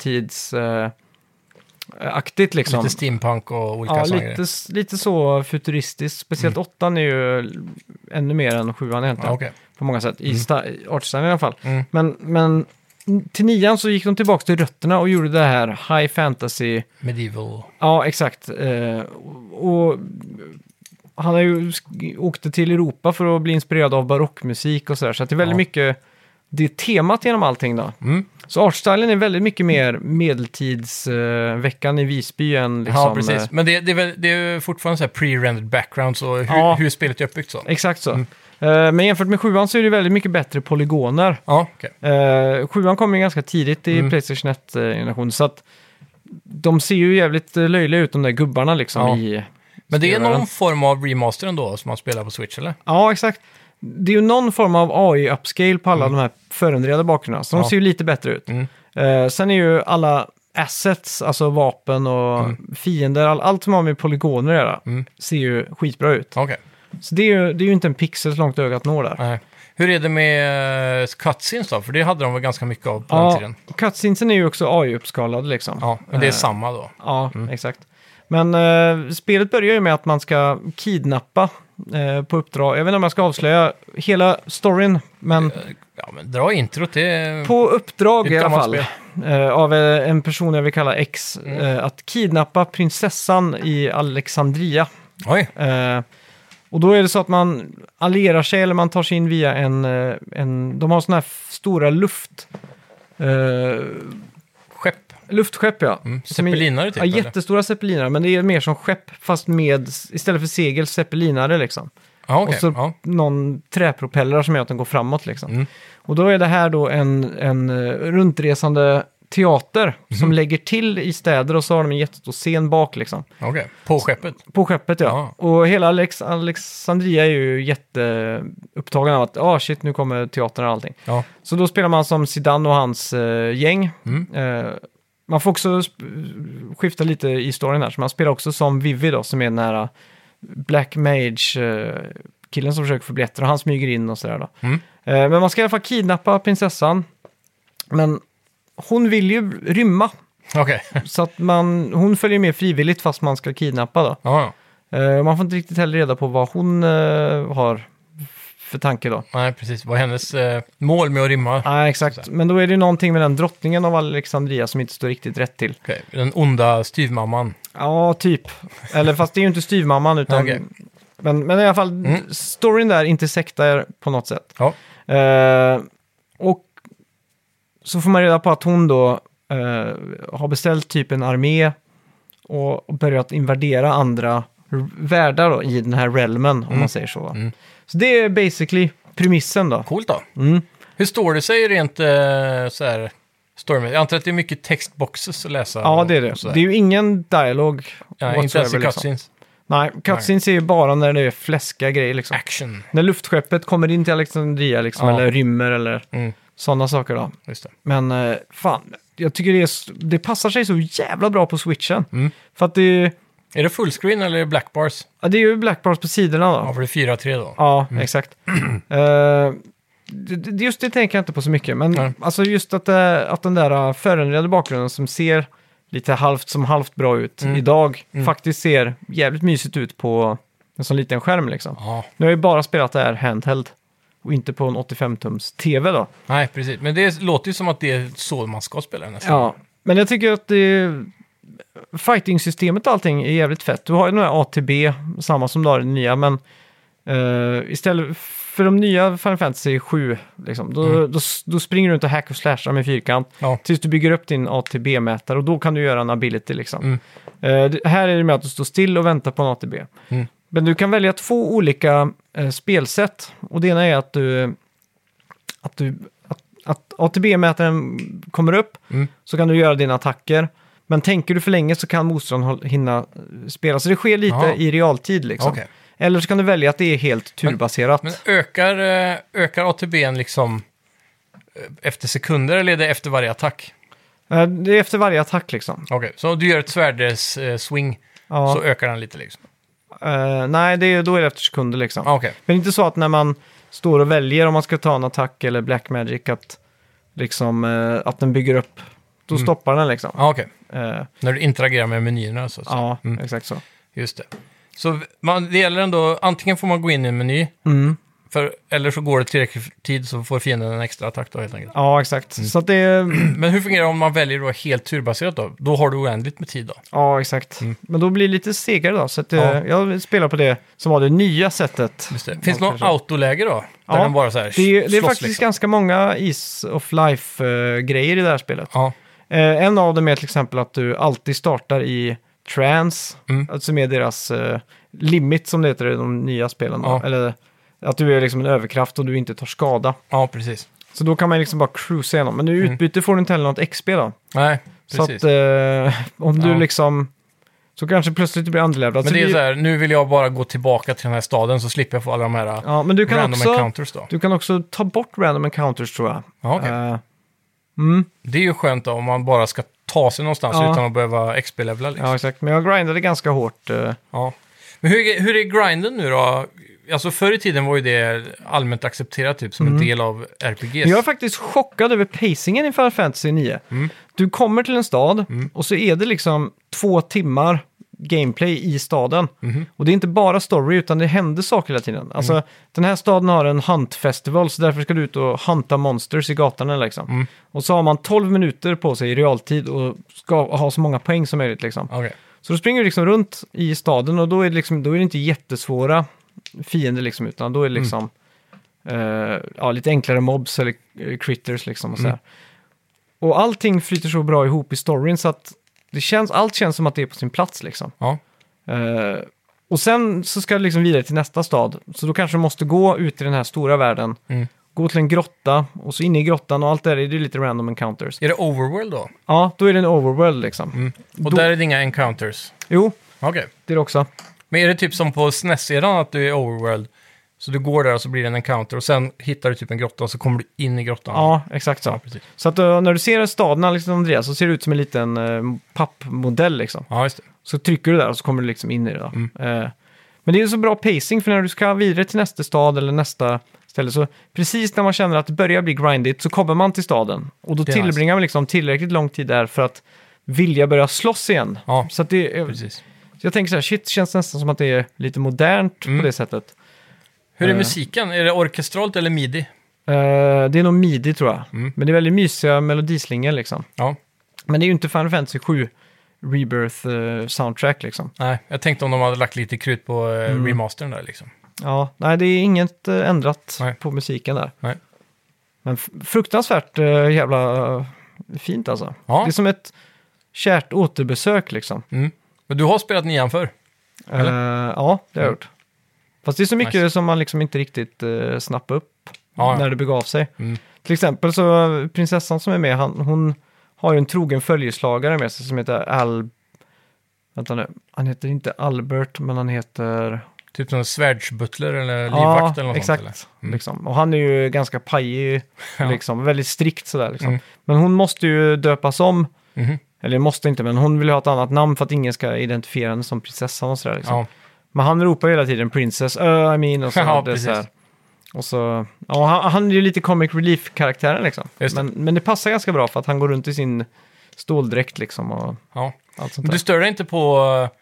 aktigt liksom. Lite steampunk och olika Ja, sådana grejer. lite så futuristiskt. Speciellt 8 är ju ännu mer än 7 egentligen. Ja, okej. På många sätt. I artstylen i alla fall. Mm. Men till 9 så gick de tillbaka till rötterna och gjorde det här high fantasy. Medieval. Ja, exakt. Och han har ju åkte till Europa för att bli inspirerad av barockmusik och sådär. Så att det är väldigt mycket det är temat genom allting då. Så artstylen är väldigt mycket mer medeltidsveckan i Visby än liksom... Ja, precis. Men det är ju fortfarande så här pre-rendered backgrounds och hur spelet är uppbyggt så. Exakt så. Men jämfört med 7 så är det väldigt mycket bättre polygoner. Ja, okej. 7 kom ju ganska tidigt i PlayStation 1-generationen, så att de ser ju jävligt löjliga ut, de där gubbarna liksom i... Men det är spelaren. någon form av remaster ändå som man spelar på Switch, eller? Ja, exakt. Det är ju någon form av AI-upscale på alla de här förändrade bakgrunderna, så de ser ju lite bättre ut. Sen är ju alla assets, alltså vapen och fiender, allt som har med polygoner att göra, ser ju skitbra ut. Okej. Så det är ju inte en pixel så långt ögat når där. Nej. Hur är det med cutscenes då? För det hade de väl ganska mycket av på den tiden. Cutscenesen är ju också AI-uppskalade liksom. Ja, men det är samma då. Ja, exakt. Men spelet börjar ju med att man ska kidnappa på uppdrag. Jag vet inte om jag ska avslöja hela storyn, men Ja, men dra introt, det... på uppdrag ett i alla gammalt fall av en person jag vill kalla X, att kidnappa prinsessan i Alexandria. Oj, Och då är det så att man allierar sig eller man tar sig in via en de har såna här stora luft Luftskepp, ja. Zeppelinare typ, Ja, eller? jättestora zeppelinare, men det är mer som skepp, fast med, istället för segel, zeppelinare liksom. Ja, okej. Och så Ja. någon träpropeller som gör att den går framåt liksom. Och då är det här då en runtresande teater som lägger till i städer, och så har de en jättestor scen bak liksom. Okej. På skeppet? På skeppet, ja. Ja. Och hela Alexandria är ju jätteupptagen av att shit, nu kommer teatern och allting. Ja. Så då spelar man som Zidane och hans gäng. Man får också skifta lite i storyn här, så man spelar också som Vivi då, som är den här Black Mage-killen som försöker få biljetter, och han smyger in och sådär då. Men man ska i alla fall kidnappa prinsessan, men hon vill ju rymma, Okej. så att hon följer med frivilligt fast man ska kidnappa då. Ja. Man får inte riktigt heller reda på vad hon har för tanke då. Nej, precis. Vad är hennes mål med att rymma? Nej, exakt. Men då är det ju någonting med den drottningen av Alexandria som inte står riktigt rätt till. Okej. Den onda styvmamman. Ja, typ. Eller fast det är ju inte styvmamman, utan... Okej. Men i alla fall, storyn där intersektar på något sätt. Ja. Och så får man reda på att hon då har beställt typ en armé och börjat invadera andra världar då, i den här realmen, om man säger så. Så det är basically premissen då. Coolt då. Hur står det sig rent så här story? Jag antar att det är mycket textboxes att läsa. Ja, det är det. och så där. Det är ju ingen dialog. Ja, inte ens i whatsoever, liksom. cutscenes. Nej, cutscenes är ju bara när det är fläskiga grejer liksom. Action. När luftskeppet kommer in till Alexandria liksom, Ja. eller rymmer eller sådana saker då. Just det. Men fan, jag tycker det passar sig så jävla bra på Switchen. För att Är det fullscreen eller är det black bars? det är ju black bars på sidorna då. Ja, för det är 4:3 då. Ja, exakt. Just det tänker jag inte på så mycket. Men Nej. alltså just att den där förändrade bakgrunden som ser lite halvt bra ut idag faktiskt ser jävligt mysigt ut på en sån liten skärm liksom. Ja. Nu har jag ju bara spelat det här handheld och inte på en 85-tums TV då. Nej, precis. Men det låter ju som att det är så man ska spela nästan. Ja, men jag tycker att fighting-systemet och allting är jävligt fett. Du har ju den här ATB, samma som du har i den nya, men istället för de nya Final Fantasy 7, liksom, då springer du runt och hack och slashar med fyrkant tills du bygger upp din ATB-mätare, och då kan du göra en ability liksom. Här är det med att du står still och väntar på en ATB. Men du kan välja 2 olika spelsätt, och det ena är att ATB-mätaren kommer upp, så kan du göra dina attacker. Men tänker du för länge så kan motståndaren hinna spela. Så det sker lite i realtid liksom. Okej. Eller så kan du välja att det är helt turbaserat. Men ökar ATB:n liksom efter sekunder, eller är det efter varje attack? Det är efter varje attack liksom. Okej, så om du gör ett svärdes-swing Ja. så ökar den lite liksom? Nej, då är det efter sekunder liksom. Okej. Men inte så att när man står och väljer om man ska ta en attack eller Black Magic att den bygger upp, då stoppar den liksom. Ja, okej. Eh, När du interagerar med menyerna så. ja, exakt så. Just det. Så det gäller ändå, antingen får man gå in i en meny, eller så går det tillräckligt tid så får fienden en extra attack då helt enkelt. Ja, exakt. Så att det... Men hur fungerar det om man väljer då helt turbaserat då? Då har du oändligt med tid då? Ja, exakt. Men då blir det lite segare då. Så att, jag spelar på det som var det nya sättet. Just det. Finns det något autoläge då? Där den bara så här det är slåss faktiskt liksom? ganska många Ease of Life-grejer i det här spelet. Ja. En av dem är till exempel att du alltid startar i trance, alltså med deras limit som det heter i de nya spelen. Då. Ja. Eller att du är liksom en överkraft och du inte tar skada. Ja, precis. Så då kan man liksom bara cruisa igenom. Men nu utbyte får du inte heller något XP då. Nej, Så precis. att om du liksom... Så kanske plötsligt det blir andelevlad. Men det är så här, nu vill jag bara gå tillbaka till den här staden så slipper jag få alla de här Ja, men du kan random också, encounters då. du kan också ta bort random encounters tror jag. Ja, okej. Det är ju skönt då om man bara ska ta sig någonstans utan att behöva XP-levla liksom. Ja, exakt. Men jag grindade ganska hårt. Ja. Men hur är grinden nu då? Alltså förr i tiden var ju det allmänt accepterat typ som en del av RPGs. Jag är faktiskt chockad över pacingen i Final Fantasy 9. Du kommer till en stad och så är det liksom 2 timmar gameplay i staden. Och det är inte bara story utan det händer saker hela tiden. Alltså den här staden har en hunt festival så därför ska du ut och hunta monsters i gatorna liksom. Och så har man 12 minuter på sig i realtid och ska ha så många poäng som möjligt liksom. Okej. Så då springer du liksom runt i staden och då är det inte jättesvåra fiender liksom, utan då är det liksom lite enklare mobs eller critters liksom och så här. Och allting flyter så bra ihop i storyn så att allt känns som att det är på sin plats liksom. Ja. Och sen så ska du liksom vidare till nästa stad. Så då kanske du måste gå ut i den här stora världen. Gå till en grotta och så inne i grottan och allt där är det lite random encounters. Är det overworld då? Ja, då är det en overworld liksom. Och där är det inga encounters? Jo, Okej. det är det också. Men är det typ som på SNES-eran att du är overworld? Så du går där och så blir det en encounter och sen hittar du typ en grotta och så kommer du in i grottan. Ja, exakt så. Ja, precis. Så att när du ser staden Alexandria så ser det ut som en liten pappmodell liksom. Ja, just det. Så trycker du där och så kommer du liksom in i det då. Men det är ju så bra pacing för när du ska vidare till nästa stad eller nästa ställe så precis när man känner att det börjar bli grindigt så kommer man till staden. Och då Det är tillbringar man liksom tillräckligt lång tid där för att vilja börja slåss igen. Ja, Så att det är, precis. så jag tänker så här, shit, känns nästan som att det är lite modernt på det sättet. Hur är musiken? Är det orkestralt eller midi? Det är nog midi tror jag. Men det är väldigt mysiga melodislingor liksom. Ja. Men det är ju inte Final Fantasy 7 Rebirth soundtrack liksom. Nej, jag tänkte om de hade lagt lite krut på remastern där liksom. Ja, nej det är inget ändrat Nej. på musiken där. Nej. Men fruktansvärt jävla fint alltså. Ja. Det är som ett kärt återbesök liksom. Men du har spelat 9 förr? Ja, det har jag gjort. Fast det är så mycket Nice. som man liksom inte riktigt snappar upp Ja. när det begav sig. Till exempel så prinsessan som är med, hon har ju en trogen följeslagare med sig som heter Vänta nu, han heter inte Albert men han heter... Typ som en svärdsbutler eller livvakt eller något exakt. sånt eller? Liksom. Och han är ju ganska pajig, Ja. liksom, väldigt strikt sådär. Liksom. Men hon måste ju döpas om, eller måste inte, men hon vill ju ha ett annat namn för att ingen ska identifiera henne som prinsessan och sådär. Liksom. Ja. Men han ropar hela tiden princess, I mean, och så. Ja, det är precis. så här. Och så, ja, han är ju lite comic relief-karaktären liksom. Just det. Men det passar ganska bra för att han går runt i sin ståldräkt liksom och Ja. allt sånt Men där. du stör dig inte på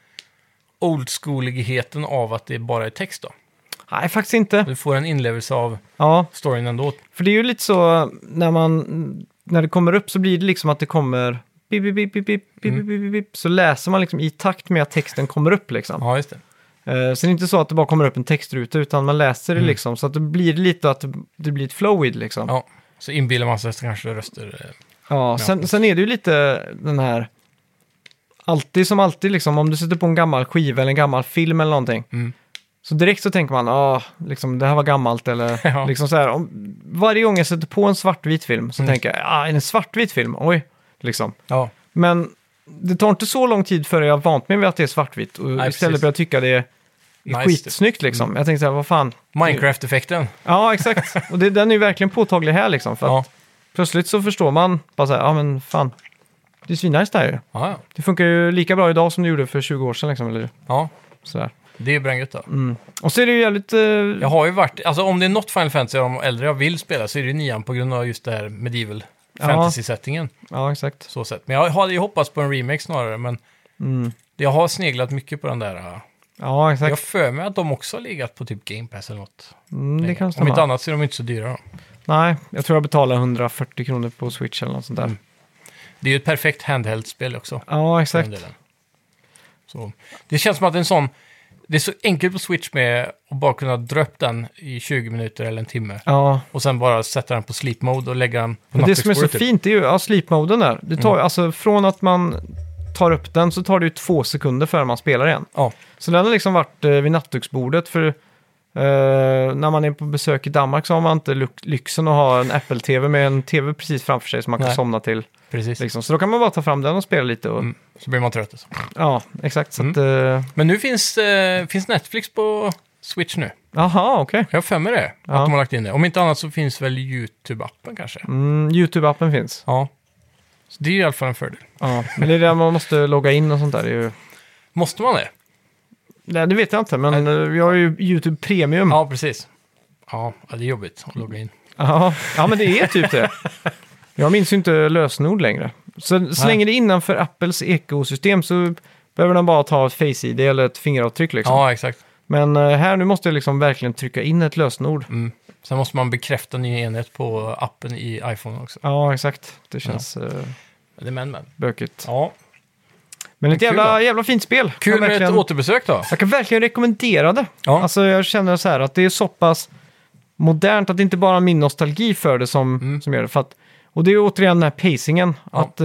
oldskooligheten av att det bara är text då? Nej, faktiskt inte. Du får en inlevelse av Ja, storyn ändå. för det är ju lite så när det kommer upp så blir det liksom att det kommer bip, bip, bip, bip, bip, bip, bip, bip, så läser man liksom i takt med att texten kommer upp liksom. Ja, just det. Så det är inte så att det bara kommer upp en textruta utan man läser det liksom så att det blir lite att det blir ett flow i det liksom. Ja. Så inbillar man sig kanske röster. Ja, sen är det ju lite den här alltid som alltid liksom om du sätter på en gammal skiva eller en gammal film eller någonting. Så direkt så tänker man, liksom, det här var gammalt eller Ja. liksom så här. Varje gång jag sätter på en svartvit film så tänker jag, är det en svartvit film? Oj, liksom. Ja. Men det tar inte så lång tid före jag har vant mig vid att det är svartvitt och Nej, istället precis. börjar jag tycka det är Nice. skitsnyggt liksom. Jag tänkte så här, vad fan. Minecraft-effekten. Ja, exakt. Och den är ju verkligen påtaglig här liksom. För Ja. att plötsligt så förstår man bara så här, ja men fan, det är svinnice det här ju. Ja, Det funkar ju lika bra idag som det gjorde för 20 år sedan liksom, eller ja. sådär. Det är brängigt då. Och så är det ju jävligt... Jag har ju varit, alltså om det är något Final Fantasy av de äldre jag vill spela så är det ju 9 på grund av just det här medieval fantasy-settingen. Ja, exakt. Så sett. Men jag hade ju hoppats på en remake snarare, men jag har sneglat mycket på den där. Ja, Jag exakt. har för mig att de också har legat på typ Game Pass eller något. Det kan Om stämma. inte annat så är de inte så dyra då. Nej, jag tror jag betalar 140 kronor på Switch eller något sånt där. Det är ju ett perfekt handheld-spel också. Ja, för exakt. den delen. Så, det känns som att en sån... Det är så enkelt på Switch med att bara kunna dra upp den i 20 minuter eller en timme. Ja, Och sen bara sätta den på sleep mode och lägga den på men det som är så nattduksbordet, typ. fint är ju sleep-moden där. Det tar ju, alltså från att man tar upp den så tar det ju 2 sekunder för man spelar igen. Ja, Så den har liksom varit vid nattduksbordet för när man är på besök i Danmark så har man inte lyxen att ha en Apple-TV med en TV precis framför sig som man kan Nej. somna till. precis. Liksom. Så då kan man bara ta fram den och spela lite. Och, Så blir man trött. Alltså. Ja, exakt. Så att, Men nu finns Netflix på Switch nu. aha, okej. Jag har för mig det, att Ja. de har lagt in det. Om inte annat så finns väl YouTube-appen kanske. YouTube-appen finns. Ja. Så det är i alla fall en fördel. Ja, men det är där man måste logga in och sånt där. Det, är ju... Måste man det? Nej, det vet jag inte, men vi har ju YouTube Premium. Ja, precis. Ja, det är jobbigt att logga in. Ja, men det är typ det. Jag minns ju inte lösenord längre. Så länge det är innanför Apples ekosystem så behöver den bara ta ett Face-ID eller ett fingeravtryck liksom. Ja, exakt. Men här nu måste jag liksom verkligen trycka in ett lösenord. Sen måste man bekräfta ny enhet på appen i iPhone också. Ja, exakt. Det känns Det är men. bökigt. Ja. Men ett Kul jävla fint spel. Kul Jag med verkligen- ett återbesök då. Jag kan verkligen rekommendera det. Ja. Alltså jag känner så här att det är så pass modernt att det inte bara är min nostalgi för det som gör det. För att Och det är återigen den här pacingen. Ja. Att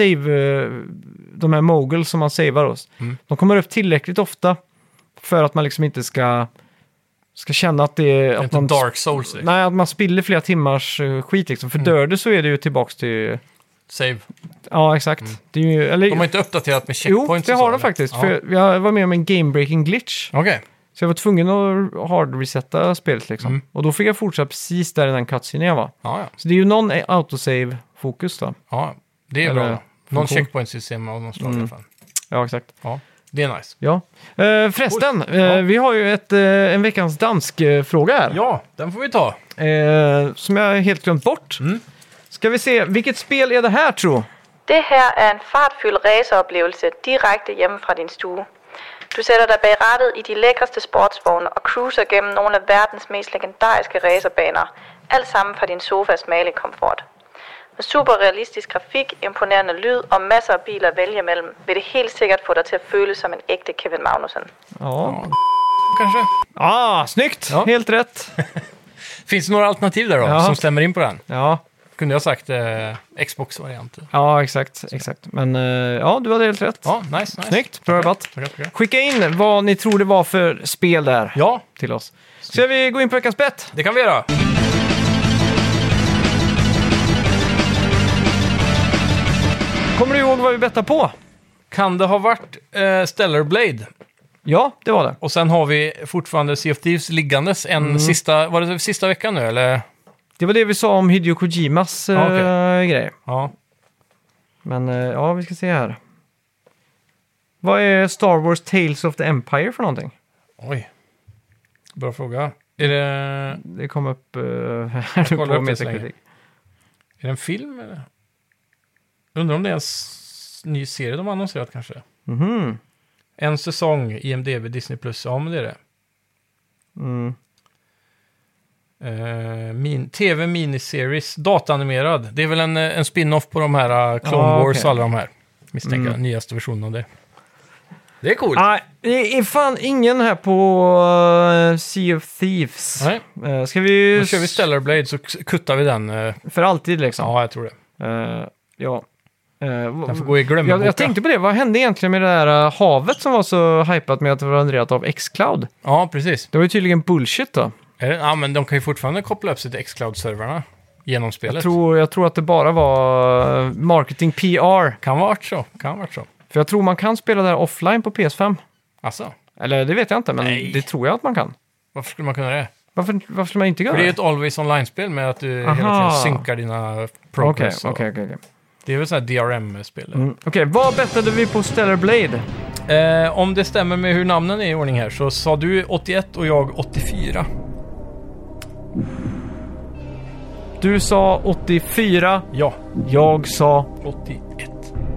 de här moguls som man savar oss, de kommer upp tillräckligt ofta för att man liksom inte ska känna att det är... Det är Att inte man, Dark Souls. Liksom. nej, att man spiller flera timmars skit liksom. För dör det så är det ju tillbaks till... Save. Ja, exakt. Det är ju, eller, De har inte uppdaterat med jo, checkpoints det och så, har de eller? faktiskt. Ja. För jag var med om en game-breaking glitch. Okej. Så jag var tvungen att hard-resetta spelet liksom. Och då fick jag fortsätta precis där i den cutscenen jag var. Ja. Så det är ju någon autosave-fokus då. Ja, det är Eller bra. Någon funktion. checkpoint-system av någon slag i alla fall. Ja, exakt. Ja, det är nice. Ja. Förresten, Ja. vi har ju en veckans dansk-fråga här. Ja, den får vi ta. Som jag helt glömt bort. Ska vi se, vilket spel är det här tro? Det her er en fartfyldt raceroplevelse direkte hjemme fra din stue. Du sætter dig bag rattet i de lækreste sportsvogne og cruiser gennem nogle af verdens mest legendariske racerbaner. Alt sammen fra din sofas malekomfort. Med super realistisk grafik, imponerende lyd og masser af biler at vælge mellem, vil det helt sikkert få dig til at føle som en ægte Kevin Magnussen. Ja. Kanske. Snyggt! Ja. Helt rätt. Finns det några alternativ där då, Ja. som stämmer in på den? Ja, Kunde jag sagt Xbox-varianter. ja exakt. Men ja, du hade helt rätt. Ja, nice. Snyggt, bra jobbat. Tackar. Skicka in vad ni tror det var för spel där Ja, till oss. Ska vi gå in på veckans bett? det kan vi göra. Kommer du ihåg vad vi bettade på? Kan det ha varit Stellar Blade? Ja, det var det. Och sen har vi fortfarande Sea of Thieves liggandes var det sista veckan nu, eller? Det var det vi sa om Hideo Kojimas grej. Ja. Men ja, vi ska se här. Vad är Star Wars Tales of the Empire för någonting? Oj. Bra fråga. Är det Det kom upp här kollar på upp det så Metacritic. en film, eller? Undrar om det är en ny serie de har annonserat kanske. Mhm. En säsong, IMDb, Disney+. Ja, men det är det. Mm. TV-miniseries, dataanimerad. Det är väl en spin-off på de här Clone Ja, Wars okej. och alla de här. Misstänker nyaste versionen av det. Det är coolt. Nej, det är fan ingen här på Sea of Thieves. Nej. Ska vi... Då kör vi Stellar Blade så kuttar vi den. För alltid liksom. Ja, jag tror det. Ja. Den får gå i glömboka. jag tänkte på det, vad hände egentligen med det där havet som var så hypat med att det var renderat av xCloud? Ja, precis. Det var ju tydligen bullshit då. Är det? Ja, men de kan ju fortfarande koppla upp sig till xCloud-servrarna genom spelet. Jag tror att det bara var marketing PR. Kan vara så. För jag tror man kan spela det här offline på PS5. Alltså, Eller det vet jag inte, men Nej. det tror jag att man kan. varför skulle man kunna det? Varför skulle man inte göra För det är ju det? ett Always Online-spel med att du hela Aha. tiden synkar dina Okej, progress. okej. Det är väl sådana här DRM-spel. Okej, vad bettade vi på Stellar Blade? Om det stämmer med hur namnen är i ordning här så sa du 81 och jag 84. Du sa 84, Ja, jag sa 81.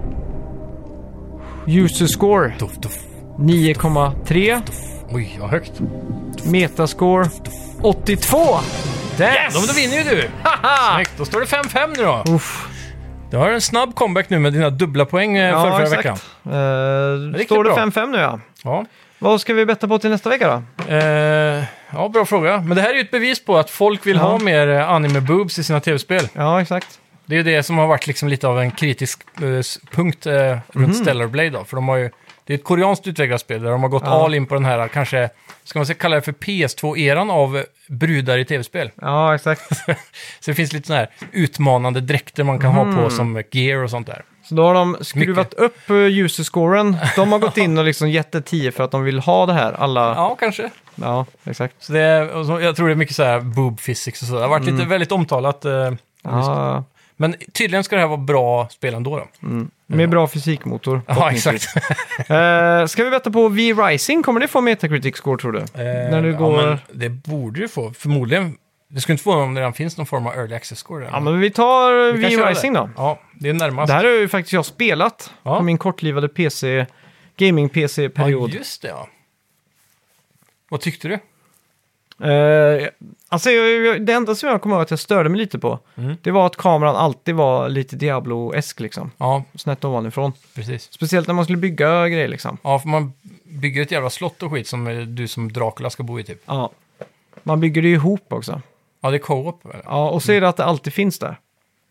user score Duff. 9,3, Oj, vad högt. metascore 82. Yes! Då vinner ju du! Snyggt, då står det 5-5 nu då. Uff. Du har en snabb comeback nu med dina dubbla poäng förra veckan. Står bra. det 5-5 nu ja. Ja. Vad ska vi betta på till nästa vecka då? Ja, bra fråga. Men det här är ju ett bevis på att folk vill ha mer anime-boobs i sina tv-spel. Ja, exakt. Det är ju det som har varit liksom lite av en kritisk punkt runt Stellar Blade då. För de har ju, det är ett koreanskt utvecklarspel där de har gått all in på den här, kanske, ska man säga, kalla det för PS2-eran av brudar i tv-spel. Ja, exakt. Så det finns lite sådana här utmanande dräkter man kan ha på som gear och sånt där. Så då har de skruvat upp user-scoren. De har gått in och liksom gett det 10 för att de vill ha det här. Alla... Ja, kanske. Ja, exakt. Så det är, och så, jag tror det är mycket så här boob physics och så. Det har varit lite väldigt omtalat. Ja, Men tydligen ska det här vara bra spel ändå då. med bra fysikmotor. Ja, exakt. Ska vi betta på V-Rising? Kommer det få Metacritic-score tror du? När du går... Ja, men det borde du få. Förmodligen. Det skulle inte få om det redan finns någon form av early access-score. Där. Ja, men vi tar Vi kan köra V-Rising det. då. Ja, det är närmast. Det här har ju faktiskt jag spelat Ja. på min kortlivade PC, gaming-PC-period. Ja, just det, ja. Vad tyckte du? Alltså, det enda som jag kommer ihåg att jag störde mig lite på, det var att kameran alltid var lite Diablo-esk liksom. Ja, Snett ovanifrån. precis. Speciellt när man skulle bygga grejer liksom. Ja, för man bygger ett jävla slott och skit som du som Dracula ska bo i typ. Ja. Man bygger det ju ihop också. Ja, det är co-op. Eller? Ja, och så är det att det alltid finns där.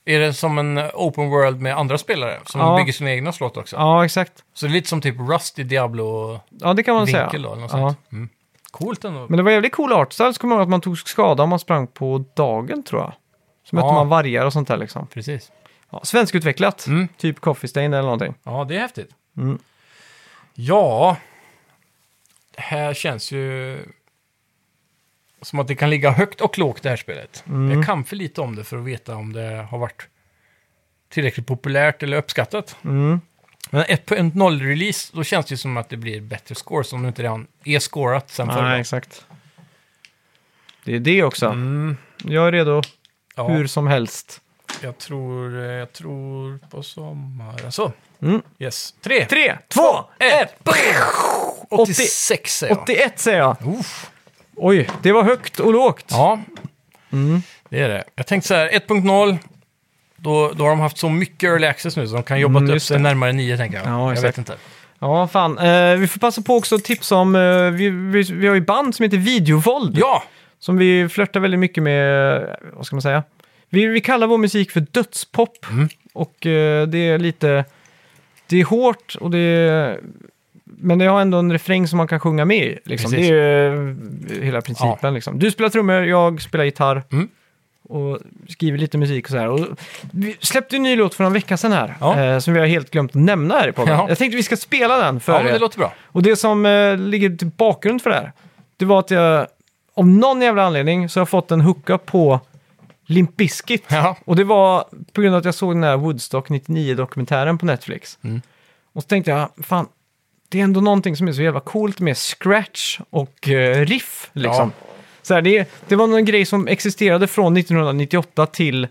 är det som en open world med andra spelare som bygger sina egna slott också. Ja, exakt. Så det är lite som typ Rust i Diablo Ja, det kan man säga. vinkel då, eller något Ja. sånt. Mm. Coolt ändå. Men det var jävligt cool artstyle, så kommer jag ihåg att man tog skada om man sprang på dagen, tror jag. Så mötte man vargar och sånt där liksom. Precis. Ja, svenskutvecklat, Mm. typ Coffee Stain eller någonting. Ja, det är häftigt. Mm. Ja, det här känns ju som att det kan ligga högt och lågt det här spelet. Jag kan för lite om det för att veta om det har varit tillräckligt populärt eller uppskattat. Mm. Men 1.0-release, då känns det ju som att det blir bättre scores om det inte redan är scorat sen förra. Nej, exakt. Det är det också. Mm. Jag är redo Ja, hur som helst. jag tror på sommaren. Så, Mm. yes. 3, 3, 2, 1! 86 säger jag. 81 säger jag. Uff. Oj, det var högt och lågt. Ja, det är det. Jag tänkte så här, 1.0, då har de haft så mycket early access nu så de kan jobba upp just sig det. närmare 9, tänker jag. Ja, jag exakt. vet inte. Ja, fan. Vi får passa på också att tipsa om... vi har ju band som heter Videovåld. Ja! Som vi flörtar väldigt mycket med, vad ska man säga? Vi kallar vår musik för dödspop. Och det är lite... Det är hårt och det är... Men det har ändå en refräng som man kan sjunga med i. Liksom. Det Precis. är hela principen. Ja. Liksom. Du spelar trummor, jag spelar gitarr. Mm. Och skriver lite musik och så här. Och vi släppte en ny låt för en vecka sedan här. Ja. Som vi har helt glömt att nämna här i podden. Ja. Jag tänkte vi ska spela den för Ja, men er. det låter bra. Och det som ligger till bakgrund för det här, det var att jag av någon jävla anledning så har jag fått en hooka på Limp Bizkit. Ja. Och det var på grund av att jag såg den här Woodstock 99-dokumentären på Netflix. Mm. Och så tänkte jag, fan, det är ändå någonting som är så jävla coolt med scratch och riff, liksom. Ja. Så här, det var någon grej som existerade från 1998 till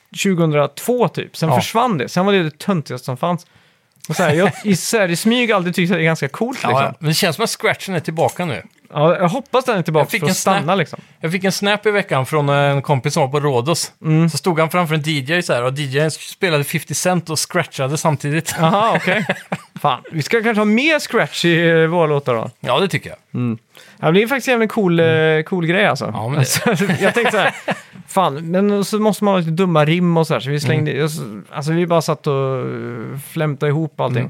2002 typ. Sen försvann det. Sen var det töntigaste som fanns. Och så här, jag i smyg alltid tyckt att det är ganska coolt, liksom. Ja, men det känns som att scratchen är tillbaka nu. Ja, jag hoppas den är tillbaka Jag fick för att en snap. stanna liksom. Jag fick en snap i veckan från en kompis som var på Rhodos. Så stod han framför en DJ så här, och DJn spelade 50 Cent och scratchade samtidigt. Jaha, okej. Fan, vi ska kanske ha mer scratch i våra låtar då. Ja, det tycker jag. Ja, det är faktiskt en jävligt cool grej alltså. Ja, men det- Alltså, jag tänkte så här, fan, men så måste man ha lite dumma rim och så här. Så vi slängde, alltså vi bara satt och flämtade ihop allting.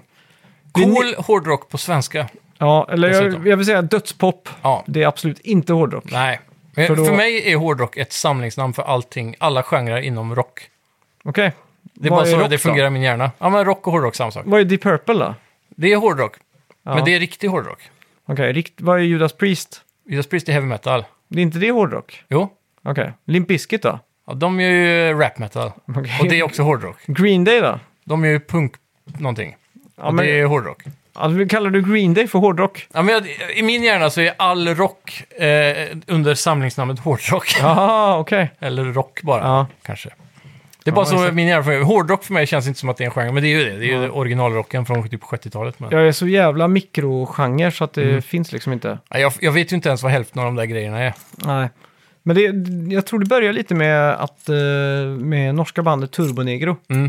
Cool hårdrock på svenska. Ja, eller Dessutom. jag vill säga dödspop. Ja. Det är absolut inte hårdrock. Nej. Men För för, då- mig är hårdrock ett samlingsnamn för allting, alla genrer inom rock. Okej. Det är Vad bara så rock det fungerar då? i min hjärna. Ja, men rock och hårdrock, samma sak. Vad är Deep Purple då? Det är hårdrock, Ja. men det är riktig hårdrock. Okej, vad är Judas Priest? Judas Priest är heavy metal. Det är inte det hårdrock? Jo, Okej. Limp Bizkit då? ja, de gör ju rap metal. Okej. Och det är också hårdrock. Green Day då? De gör ju punk någonting. Ja, Och men, det är hårdrock. alltså, kallar du Green Day för hårdrock? Ja, men i min hjärna så är all rock under samlingsnamnet hårdrock. Jaha, okej. Eller rock bara, Ja. kanske. Det är bara så exakt. min hjärna fungerar. Hårdrock för mig känns inte som att det är en genre, men det är ju det. Det är ju originalrocken från typ 70-talet. Men... Jag är så jävla mikrogenre så att det finns liksom inte. Ja, jag vet ju inte ens vad hälften av de där grejerna är. Nej. Men jag tror det börjar lite med att med norska bandet Turbonegro. Mm.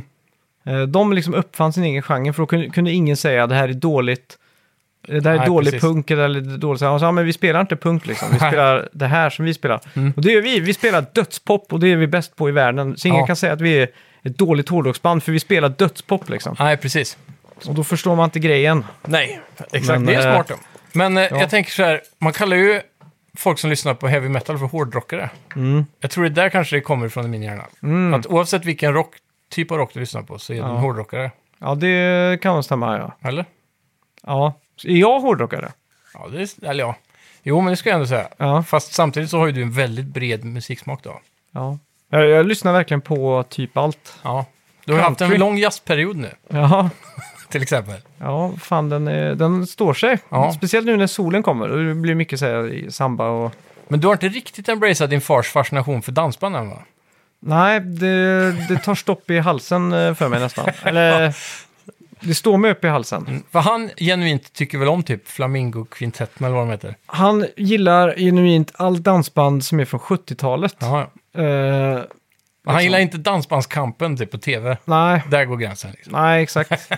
De liksom uppfann sin egen genre, för då kunde ingen säga att det här är dåligt. Det här är Nej, dålig precis. punk eller dåligt. Så ja, men vi spelar inte punk liksom. Vi spelar det här som vi spelar. Och det gör vi. Vi spelar dödspop och det är vi bäst på i världen. Så ingen Ja. kan säga att vi är ett dåligt hårdrocksband för vi spelar dödspop liksom. Nej, precis. Och då förstår man inte grejen. Nej, exakt. Men, det är smart då. Men ja. jag tänker så här, man kallar ju folk som lyssnar på heavy metal för hårdrockare. Jag tror det där kanske det kommer ifrån i min hjärna. Att oavsett vilken typ av rock du lyssnar på så är du en hårdrockare. Ja, det kan nog stämma, ja. Eller? Ja. Är jag hårdrockare? Ja, eller ja. Jo, men det ska jag ändå säga. Ja. Fast samtidigt så har ju du en väldigt bred musiksmak då. Ja. Jag lyssnar verkligen på typ allt. Ja. Du har haft en Country. lång jazzperiod nu, Jaha. till exempel. Ja, fan den står sig. Ja. Speciellt nu när solen kommer. Det blir mycket så här, i samba och... Men du har inte riktigt embraceat din fars fascination för dansband än, va? Nej, det tar stopp i halsen för mig nästan. Eller, det står mig upp i halsen. För han genuint tycker väl om typ Flamingo-kvintetten eller vad de heter. Han gillar genuint allt dansband som är från 70-talet. Jaha, ja. Eh, Han gillar inte Dansbandskampen typ på tv. nej, Där går gränsen liksom. nej, exakt.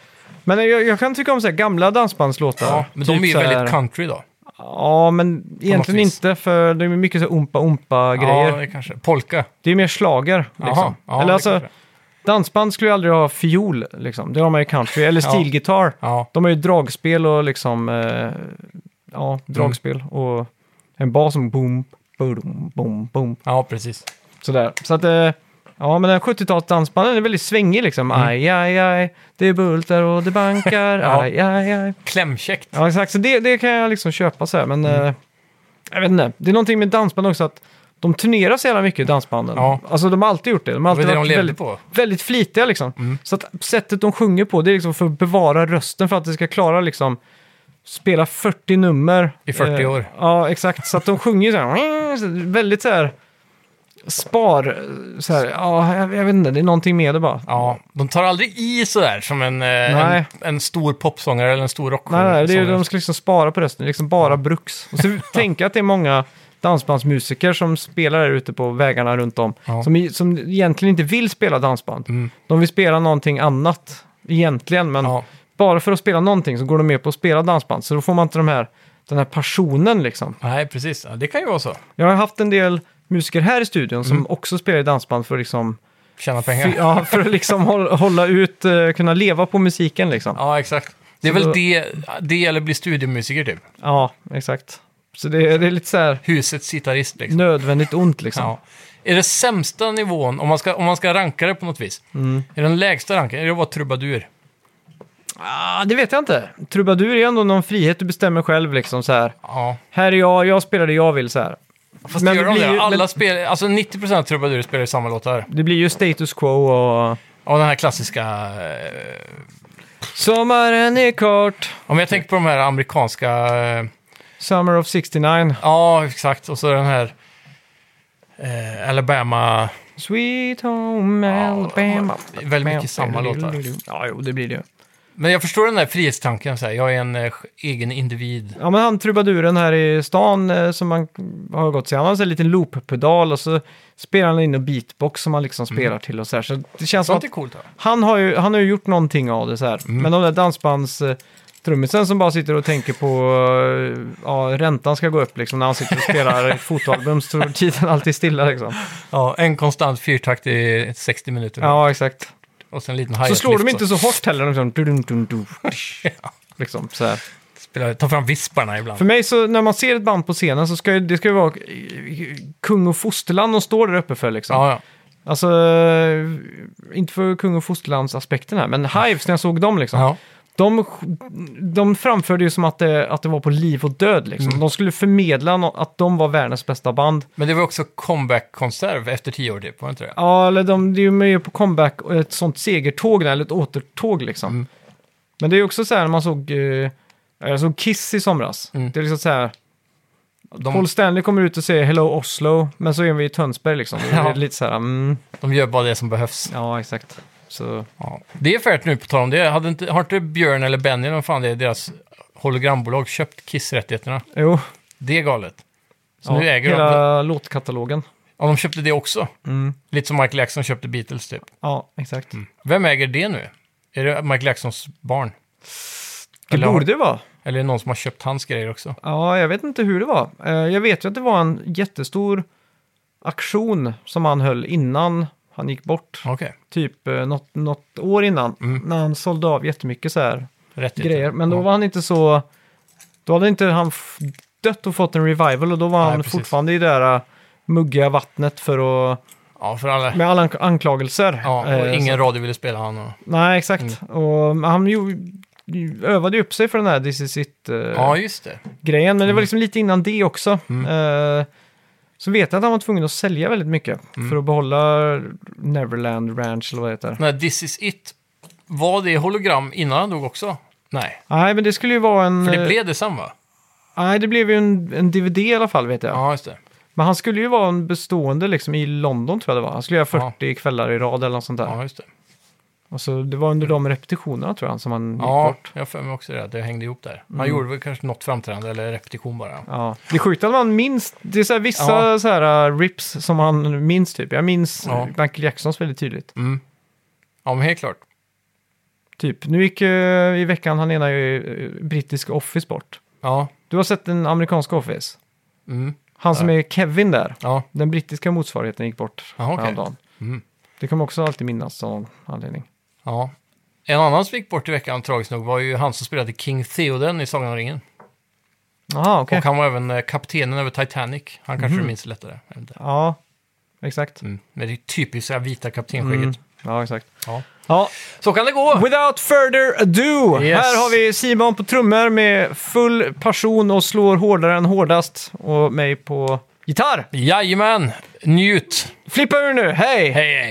Men jag kan tycka om så här gamla dansbandslåtar. Ja, men Typ de är ju så här- väldigt country då. Ja, men egentligen vis. inte, för det är mycket så här Ja, umpa-umpa-grejer. det kanske. Polka. Det är mer slager, liksom. Jaha, ja, Eller det alltså, kanske. Dansband skulle ju aldrig ha fiol, liksom. Det har man ju country, eller stilgitarr. Ja. De har ju dragspel och liksom, dragspel och en bas som boom, boom, boom, boom. Ja, precis. Sådär. Så att, men den 70-tals dansbanden är väldigt svängig liksom. Aj, aj, aj, det är bultar och det bankar, Ja. aj, aj, aj. Klämkäckt. Ja, exakt. Så det kan jag liksom köpa så här, men jag vet inte. Det är någonting med dansband också att de turnerar så jävla mycket, dansbanden. Ja. Alltså de har alltid gjort det. De har Det var alltid det de varit levde väldigt, på. väldigt flitiga liksom. Så att sättet de sjunger på, det är liksom för att bevara rösten, för att det ska klara liksom spela 40 nummer. I 40 år. Ja, exakt. Så att de sjunger så här, väldigt så här så här, jag vet inte, det är någonting med det bara. Ja, de tar aldrig i sådär som en stor popsångare eller en stor rocksångare. Nej, det är, de ska liksom spara på rösten, liksom bara bruks. Och så tänka att det är många dansbandsmusiker som spelar där ute på vägarna runt om, som egentligen inte vill spela dansband. De vill spela någonting annat egentligen, men bara för att spela någonting så går de med på att spela dansband. Så då får man inte den här passionen liksom. Nej, precis. Ja, det kan ju vara så. Jag har haft en del musiker här i studion som också spelar i dansband för att liksom Tjäna pengar. för att liksom hålla ut, kunna leva på musiken liksom. Ja, exakt. Det är Så väl då- det eller bli studiomusiker typ. Ja, exakt. Så det är lite så här Husets gitarrist liksom. nödvändigt ont liksom. Ja. Är det sämsta nivån, om man ska ranka det på något vis, är den lägsta ranken, är det att vara trubadur? Det vet jag inte. Trubadur är ändå någon frihet, du bestämmer själv liksom så här. Ja. Här är jag spelar det jag vill så här. Fast Men gör det de blir det? ju- Alla men- spelar, alltså 90% av trubadurer spelar ju samma låtar. Det blir ju status quo och Och den här klassiska... sommaren är kort, om jag tänker på de här amerikanska... Summer of 69, Ja, exakt. Och så den här... Alabama... Sweet Home Alabama. väldigt mycket samma låtar. Ja, jo, det blir det ju. Men jag förstår den där frihetstanken, så här. Jag är en egen individ. Ja, men han trubaduren här i stan som man har gått till, han har en sån här liten loop-pedal och så spelar han in en beatbox som han liksom spelar till och så här. Så det känns som Sånt att är coolt. Då. han har ju gjort någonting av det så här. Men de där dansbandstrummisen som bara sitter och tänker på räntan ska gå upp liksom när han sitter och spelar ett fotoalbum, så står tiden alltid stilla liksom. Ja, en konstant fyrtakt i 60 minuter. Ja, exakt. Och sen en liten Så hi-hat slår de lift inte så hårt heller. Liksom, så här. ta fram visparna ibland. För mig så, när man ser ett band på scenen så ska det ska ju vara kung och fosterland de står där uppe för liksom. Ja. Alltså, inte för kung och fosterlands aspekten här, men Hives när jag såg dem liksom. Ja. De framförde ju som att det var på liv och död liksom. De skulle förmedla att de var världens bästa band. Men det var också comeback-konserv efter 10 år typ, var det inte det? Ja, eller det är ju med på comeback och ett sånt segertåg där, eller ett återtåg liksom. Men det är ju också så här när man jag såg Kiss i somras. Det är liksom så här, Paul Stanley kommer ut och säger Hello Oslo, men så är vi i Tönsberg liksom. Det är lite så här, De gör bara det som behövs. ja exakt. Så, Ja. Det är färt nu på tal om det. Har inte Björn eller Benny, vad fan det är, deras hologrambolag köpt Kiss-rättigheterna? jo. Det är galet. Så Ja, nu äger de... hela låtkatalogen. Ja, de köpte det också. Lite som Michael Jackson köpte Beatles typ. Ja, exakt. Vem äger det nu? Är det Michael Jacksons barn? Det Eller borde det vara. Eller är det någon som har köpt hans grejer också? Ja, jag vet inte hur det var. Jag vet ju att det var en jättestor aktion som han höll innan han gick bort. Okej. Typ något år innan. När han sålde av jättemycket så här Rättigheter. grejer. Men då var han inte så... Då hade inte han dött och fått en revival. Och då var Nej, han precis. fortfarande i det där muggiga vattnet för att... Ja, för alla... Med alla anklagelser. Ja, och ingen så, radio ville spela han. Och... nej, exakt. Och han övade ju upp sig för den här This Is Ja, just det. It-grejen. Men det var liksom lite innan det också. Så vet jag att han var tvungen att sälja väldigt mycket. För att behålla Neverland Ranch eller vad det heter. Nej, This Is It. Var det hologram innan han dog också? Nej. Nej, men det skulle ju vara en... För det blev det samma? Nej, det blev ju en DVD i alla fall, vet jag. Ja, just det. Men han skulle ju vara en bestående liksom i London, tror jag det var. Han skulle göra 40 kvällar i rad eller något sånt där. Ja, just det. Och så det var under de repetitionerna, tror jag, som han gick Ja, bort. jag har för mig också det. Det hängde ihop där. Han gjorde väl kanske något framträdande eller repetition bara. Ja. Det är sjukt att man minns... Det är så här vissa så här rips som han minns, typ. Jag minns Michael Jacksons väldigt tydligt. Ja, men helt klart. Typ, nu gick i veckan han ena brittiska Office bort. Ja. Du har sett den amerikanska Office? Mm. Han som är Kevin där. Ja. Den brittiska motsvarigheten gick bort Ja, okej. häromdagen. Det kommer också alltid minnas av någon anledning. Ja. En annan som gick bort i veckan, tragiskt nog, var ju han som spelade King Theoden i Sagan om ringen. Jaha, okej. Och han var även kaptenen över Titanic. Han kanske du minns lättare. Jag vet inte. Ja, exakt. Med det typiska vita kaptenskägget. Ja, exakt. Ja. Ja, Så kan det gå! without further ado. Yes. Här har vi Simon på trummor med full passion och slår hårdare än hårdast. Och mig på gitarr. Jajamän! Njut! Flippa ur nu, hej! Hej, hej!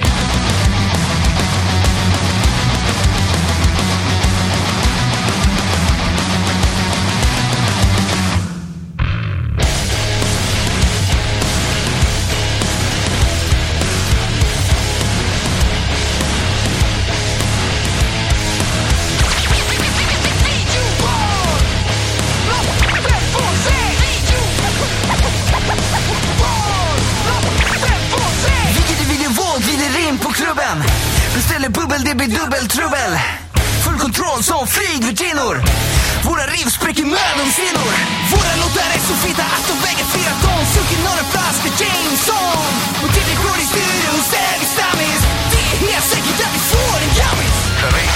Beställer bubbel, det blir dubbeltrubbel. Full kontroll som flygvärdinnor. Våra riv spräcker mödomshinnor. Våra låtar är så feta att de väger 4 ton. Suger några flaskor Jameson. Och till det går i studion så är vi stammis. Det är helt säkert att vi får en gammis. För vi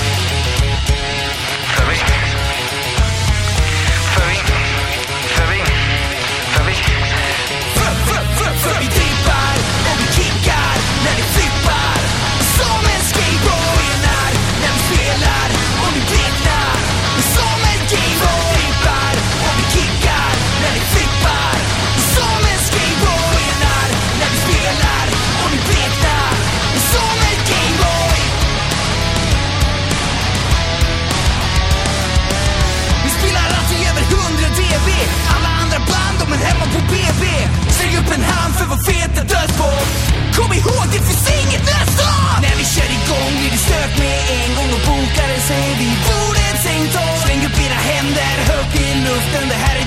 trippar och vi kickar när det flippar. Som en skateboy när vi spelar och vi bleknar. Som en gameboy trippar och vi kickar när det flippar. Som en skateboy när vi spelar och vi bleknar. Som en gameboy. Vi spelar alltid över 100 dB. Alla andra band de är hemma på BB. Släng upp en hand för vår feta dödsbomb. Kom ihåg, det finns inget nästa. När vi kör igång blir det stök med en gång. Och bokare säger vi bordet sängt av. Släng upp era händer högt i luften. Det här är